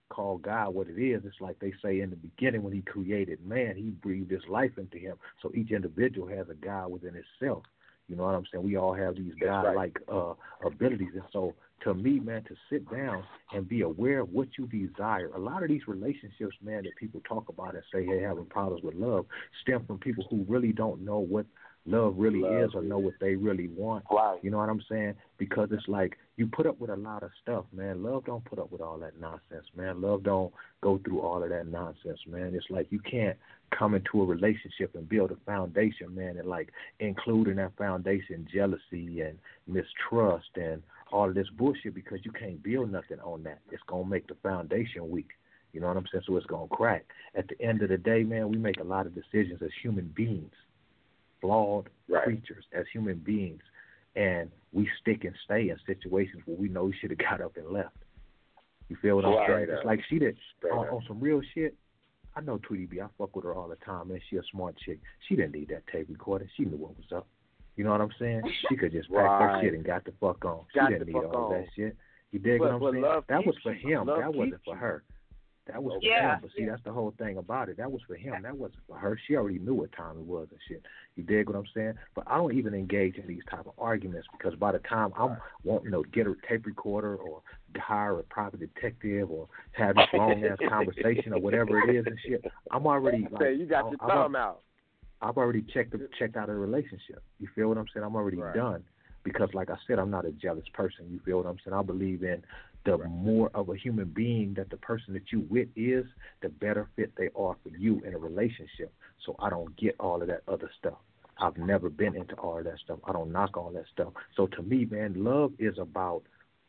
call God what it is, it's like they say in the beginning when he created man, he breathed his life into him. So each individual has a God within itself. You know what I'm saying? We all have these God-like uh, abilities. And so to me, man, to sit down and be aware of what you desire. A lot of these relationships, man, that people talk about and say, hey, having problems with love, stem from people who really don't know what love really love is or know what they really want. Right. You know what I'm saying? Because it's like you put up with a lot of stuff, man. Love don't put up with all that nonsense, man. Love don't go through all of that nonsense, man. It's like you can't come into a relationship and build a foundation, man, and like include in that foundation jealousy and mistrust and all of this bullshit because you can't build nothing on that. It's going to make the foundation weak. You know what I'm saying? So it's going to crack. At the end of the day, man, we make a lot of decisions as human beings, flawed right. creatures as human beings, and we stick and stay in situations where we know we should have got up and left. You feel what I'm right, saying? Right. It's like she did on, on some real shit. I know Tweety B. I fuck with her all the time, man. She a smart chick. She didn't need that tape recorder. She knew what was up. You know what I'm saying? She could just pack right. her shit and got the fuck on. Got she didn't need all on. that shit. You dig but, what I'm saying? That was for you. him. Love that wasn't for her. That was for yeah, him. But see, yeah. that's the whole thing about it. That was for him. That wasn't for her. She already knew what time it was and shit. You dig what I'm saying? But I don't even engage in these type of arguments because by the time I'm wanting to get a tape recorder or hire a private detective or have this long ass conversation or whatever it is and shit, I'm already like, hey, you got your thumb out. I've already checked the, checked out a relationship. You feel what I'm saying? I'm already right. done because, like I said, I'm not a jealous person. You feel what I'm saying? I believe in the right. more of a human being that the person that you with is, the better fit they are for you in a relationship. So I don't get all of that other stuff. I've never been into all of that stuff. I don't knock all that stuff. So to me, man, love is about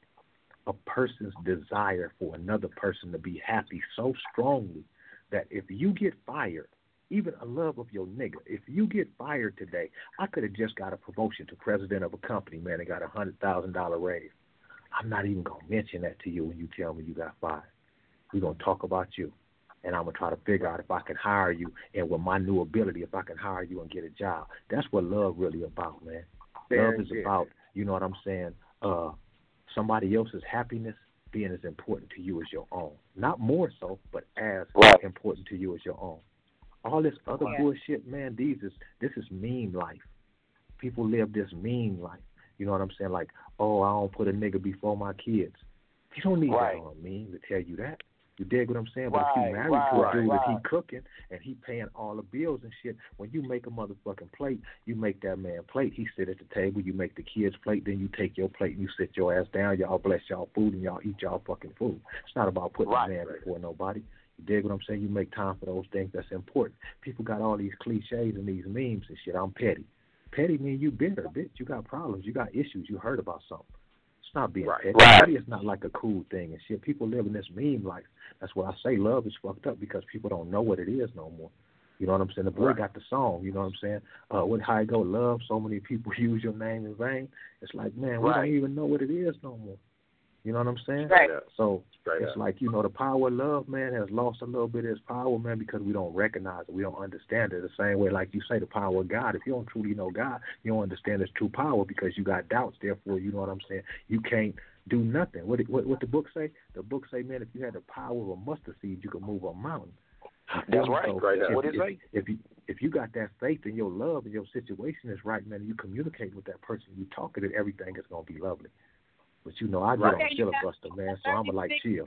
a person's desire for another person to be happy so strongly that if you get fired, even a love of your nigga, if you get fired today, I could have just got a promotion to president of a company, man, and got a one hundred thousand dollars raise. I'm not even going to mention that to you when you tell me you got fired. We're going to talk about you, and I'm going to try to figure out if I can hire you, and with my new ability, if I can hire you and get a job. That's what love really about, man. Love is about, you know what I'm saying, uh, somebody else's happiness being as important to you as your own. Not more so, but as right. important to you as your own. All this other yeah. bullshit, man, these is this is meme life. People live this meme life. You know what I'm saying? Like, oh, I don't put a nigga before my kids. You don't need right. that on a meme to tell you that. You dig what I'm saying? But right, if you married right, to a dude right. that he cooking and he paying all the bills and shit, when you make a motherfucking plate, you make that man plate. He sit at the table, you make the kids plate, then you take your plate and you sit your ass down. Y'all bless y'all food and y'all eat y'all fucking food. It's not about putting right, a man right. before nobody. You dig what I'm saying? You make time for those things that's important. People got all these cliches and these memes and shit. I'm petty. Petty mean you bitter, bitch. You got problems. You got issues. You heard about something. It's not being right. petty. Right. Petty is not like a cool thing and shit. People live in this meme life. That's why I say love is fucked up because people don't know what it is no more. You know what I'm saying? The boy right. got the song. You know what I'm saying? Uh, what how it go? Love. So many people use your name in vain. It's like, man, we right. don't even know what it is no more. You know what I'm saying? Right. So Straight it's up. like, you know, the power of love, man, has lost a little bit of its power, man, because we don't recognize it. We don't understand it the same way, like you say, the power of God. If you don't truly know God, you don't understand His true power because you got doubts. Therefore, you know what I'm saying? You can't do nothing. What what, what the book say? The book say, man, if you had the power of a mustard seed, you could move a mountain. That's right. So right if, what is if, right? if you if you got that faith in your love and your situation is right, man, and you communicate with that person, you talking, and everything is gonna be lovely. But you know, I get okay, on filibuster, man, so I'm like chill.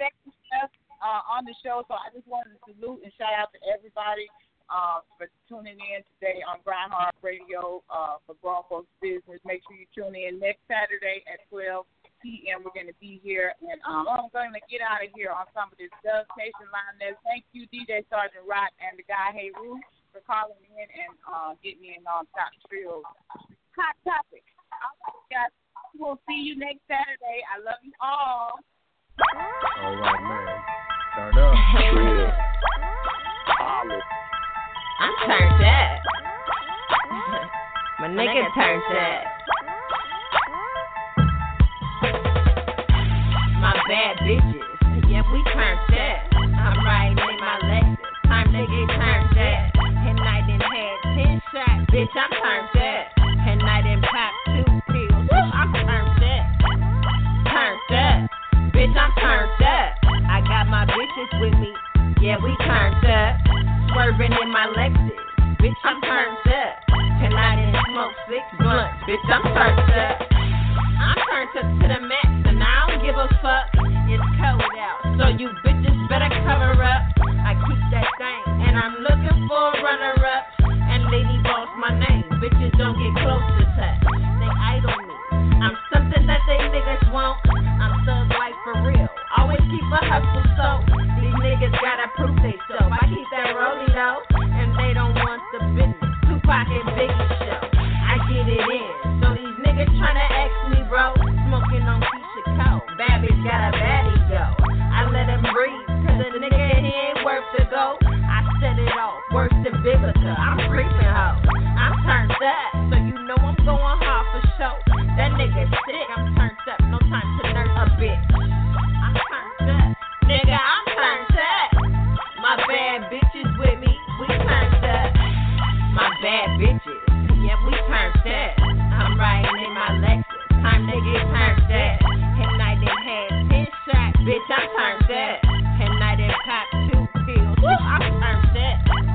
Uh, on the show, so I just wanted to salute and shout out to everybody uh, for tuning in today on Grind Hard Radio uh, for Grown Folks Business. Make sure you tune in next Saturday at twelve p.m. We're going to be here, and um, I'm going to get out of here on some of this Dove Nation line. Thank you, D J Sergeant Rock and the guy Hey Roo, for calling in and uh, getting in on Top Trills. Hot topic. All right, guys. We'll see you next Saturday. I love you all. All right, man. Turn up. I'm turned up. My nigga turned up. My bad bitches. Yeah, we turned up. I'm riding in my Lexus. Time to get turned up. And I done had ten shots. Bitch, I'm turned up. And I done popped two pills. I'm turned up. Turned up. Bitch, I'm turned up. I got my bitches Yeah, we turned up. Swerving in my Lexus. Bitch, I'm turned up. And I didn't smoke six blunts. Bitch, I'm turned up. I'm turned up to the max, and I don't give a fuck. It's cold out, so you bitches better cover up. I keep that thing, and I'm looking for a runner-up. And Lady Boss my name. Bitches don't get close to touch. They idle me. I'm something that they niggas want. I'm thug life for real. Always keep a hustle, so these niggas gotta prove they so. I keep that rollie though, and they don't want the business. Tupac and Biggie show. I get it in. So these niggas tryna ask me, bro. Smoking on Keisha Cole. Bad bitch got a baddie go. I let him breathe, cause the nigga he ain't worth the go. I set it off, worse than Vivica. I'm creeping hoe. I'm turned up, so you know I'm going hard for show. That nigga sick, I'm turned up. No time to nurse a bitch. I'm turned up, nigga. I'm turned up. My bad bitches with me, we turned up. My bad bitches, yeah, we turned up. I'm riding in my Lexus, time to get turned up. And I done had ten shots, bitch, I'm turned up. And I done popped two pills, woo, I'm turned up.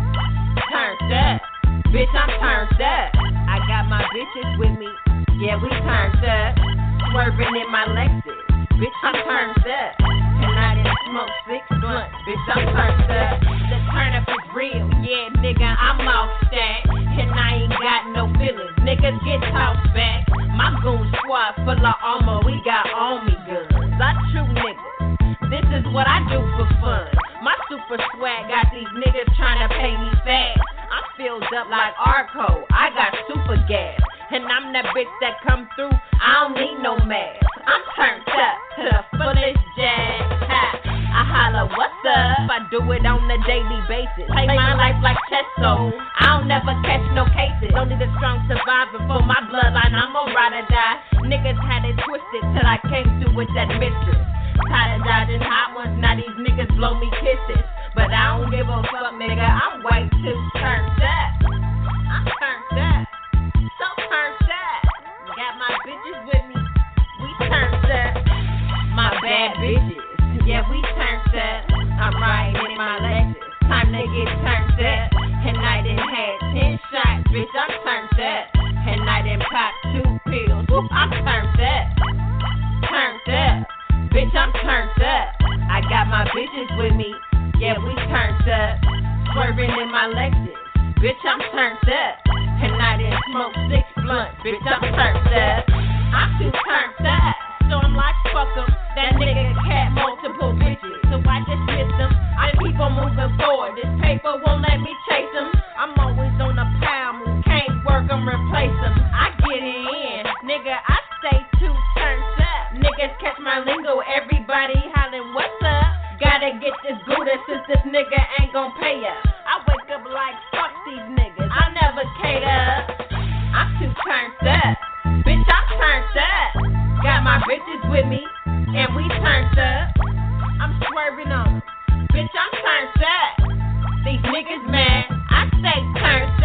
Turned up, bitch, I'm turned up. I got my bitches with me, yeah, we turned up. Swerving in my Lexus, bitch, I'm turned up. And I done smoked six blunts, bitch, I'm turned up. The turn up is real, yeah, nigga, I'm off stat. And I ain't got no feelings, niggas get tossed back. My goon squad full of armor, we got army guns. I shoot niggas, this is what I do for fun. My super swag got these niggas tryna pay me fast. I'm filled up like Arco, I got super gas. And I'm that bitch that come through, I don't need no mask. I'm turned up to the fullest jazz. Ha. I holla, what's up? I do it on a daily basis. Play my life like chess, so I don't never catch no cases. Don't need a strong survivor for my bloodline, I'm a ride or die. Niggas had it twisted till I came through with that mistress. Tired of dodging hot ones, now these niggas blow me kisses. But I don't give a fuck, nigga, I'm way too turned up. I'm turned up, so turned up. Got my bitches with me, we turned up. My bad bitches, yeah, we turned up. I'm riding in my Lexus, time to get turned up. And I done had ten shots, bitch, I'm turned up. And I done popped two pills, whoop, I'm turned up. Turned up, bitch, I'm turned up. I got my bitches with me, yeah, we turned up. Swerving in my Lexus, bitch, I'm turned up. And I done smoked six blunts, bitch, I'm turned up. I'm too turned up, so I'm like, fuck 'em. That nigga cat multiple bitches, so I dismiss them. I keep on moving forward, this paper won't let me chase them. I'm always on a pound move, can't work 'em, replace them. I get it in, nigga, I stay too turned up. Niggas catch my lingo, everybody hollering, what's up? Gotta get this Buddha since this nigga ain't gon' pay ya. I wake up like, fuck these niggas, I never cater. I'm too turned up, bitch, I'm turned up. Got my bitches with me, and we turned up. I'm swerving on them, bitch, I'm turned up. These niggas mad, I stay turned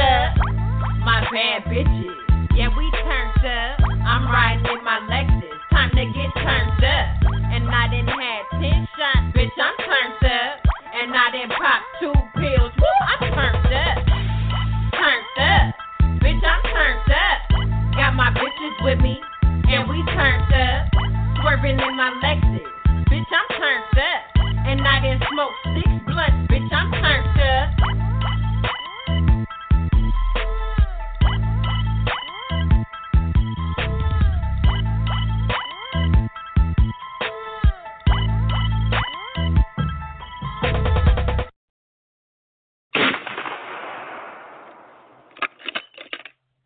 up. My bad bitches, yeah, we turned up. I'm riding in my Lexus, time to get turned up. And I done had ten shots, bitch, I'm turned up. And I done popped two pills, woo, I'm turned up. Turned up, bitch, I'm turned up. Got my bitches with me, and we turned up. Swerving in my Lexus, bitch, I'm turned up. And I done smoked six blunts.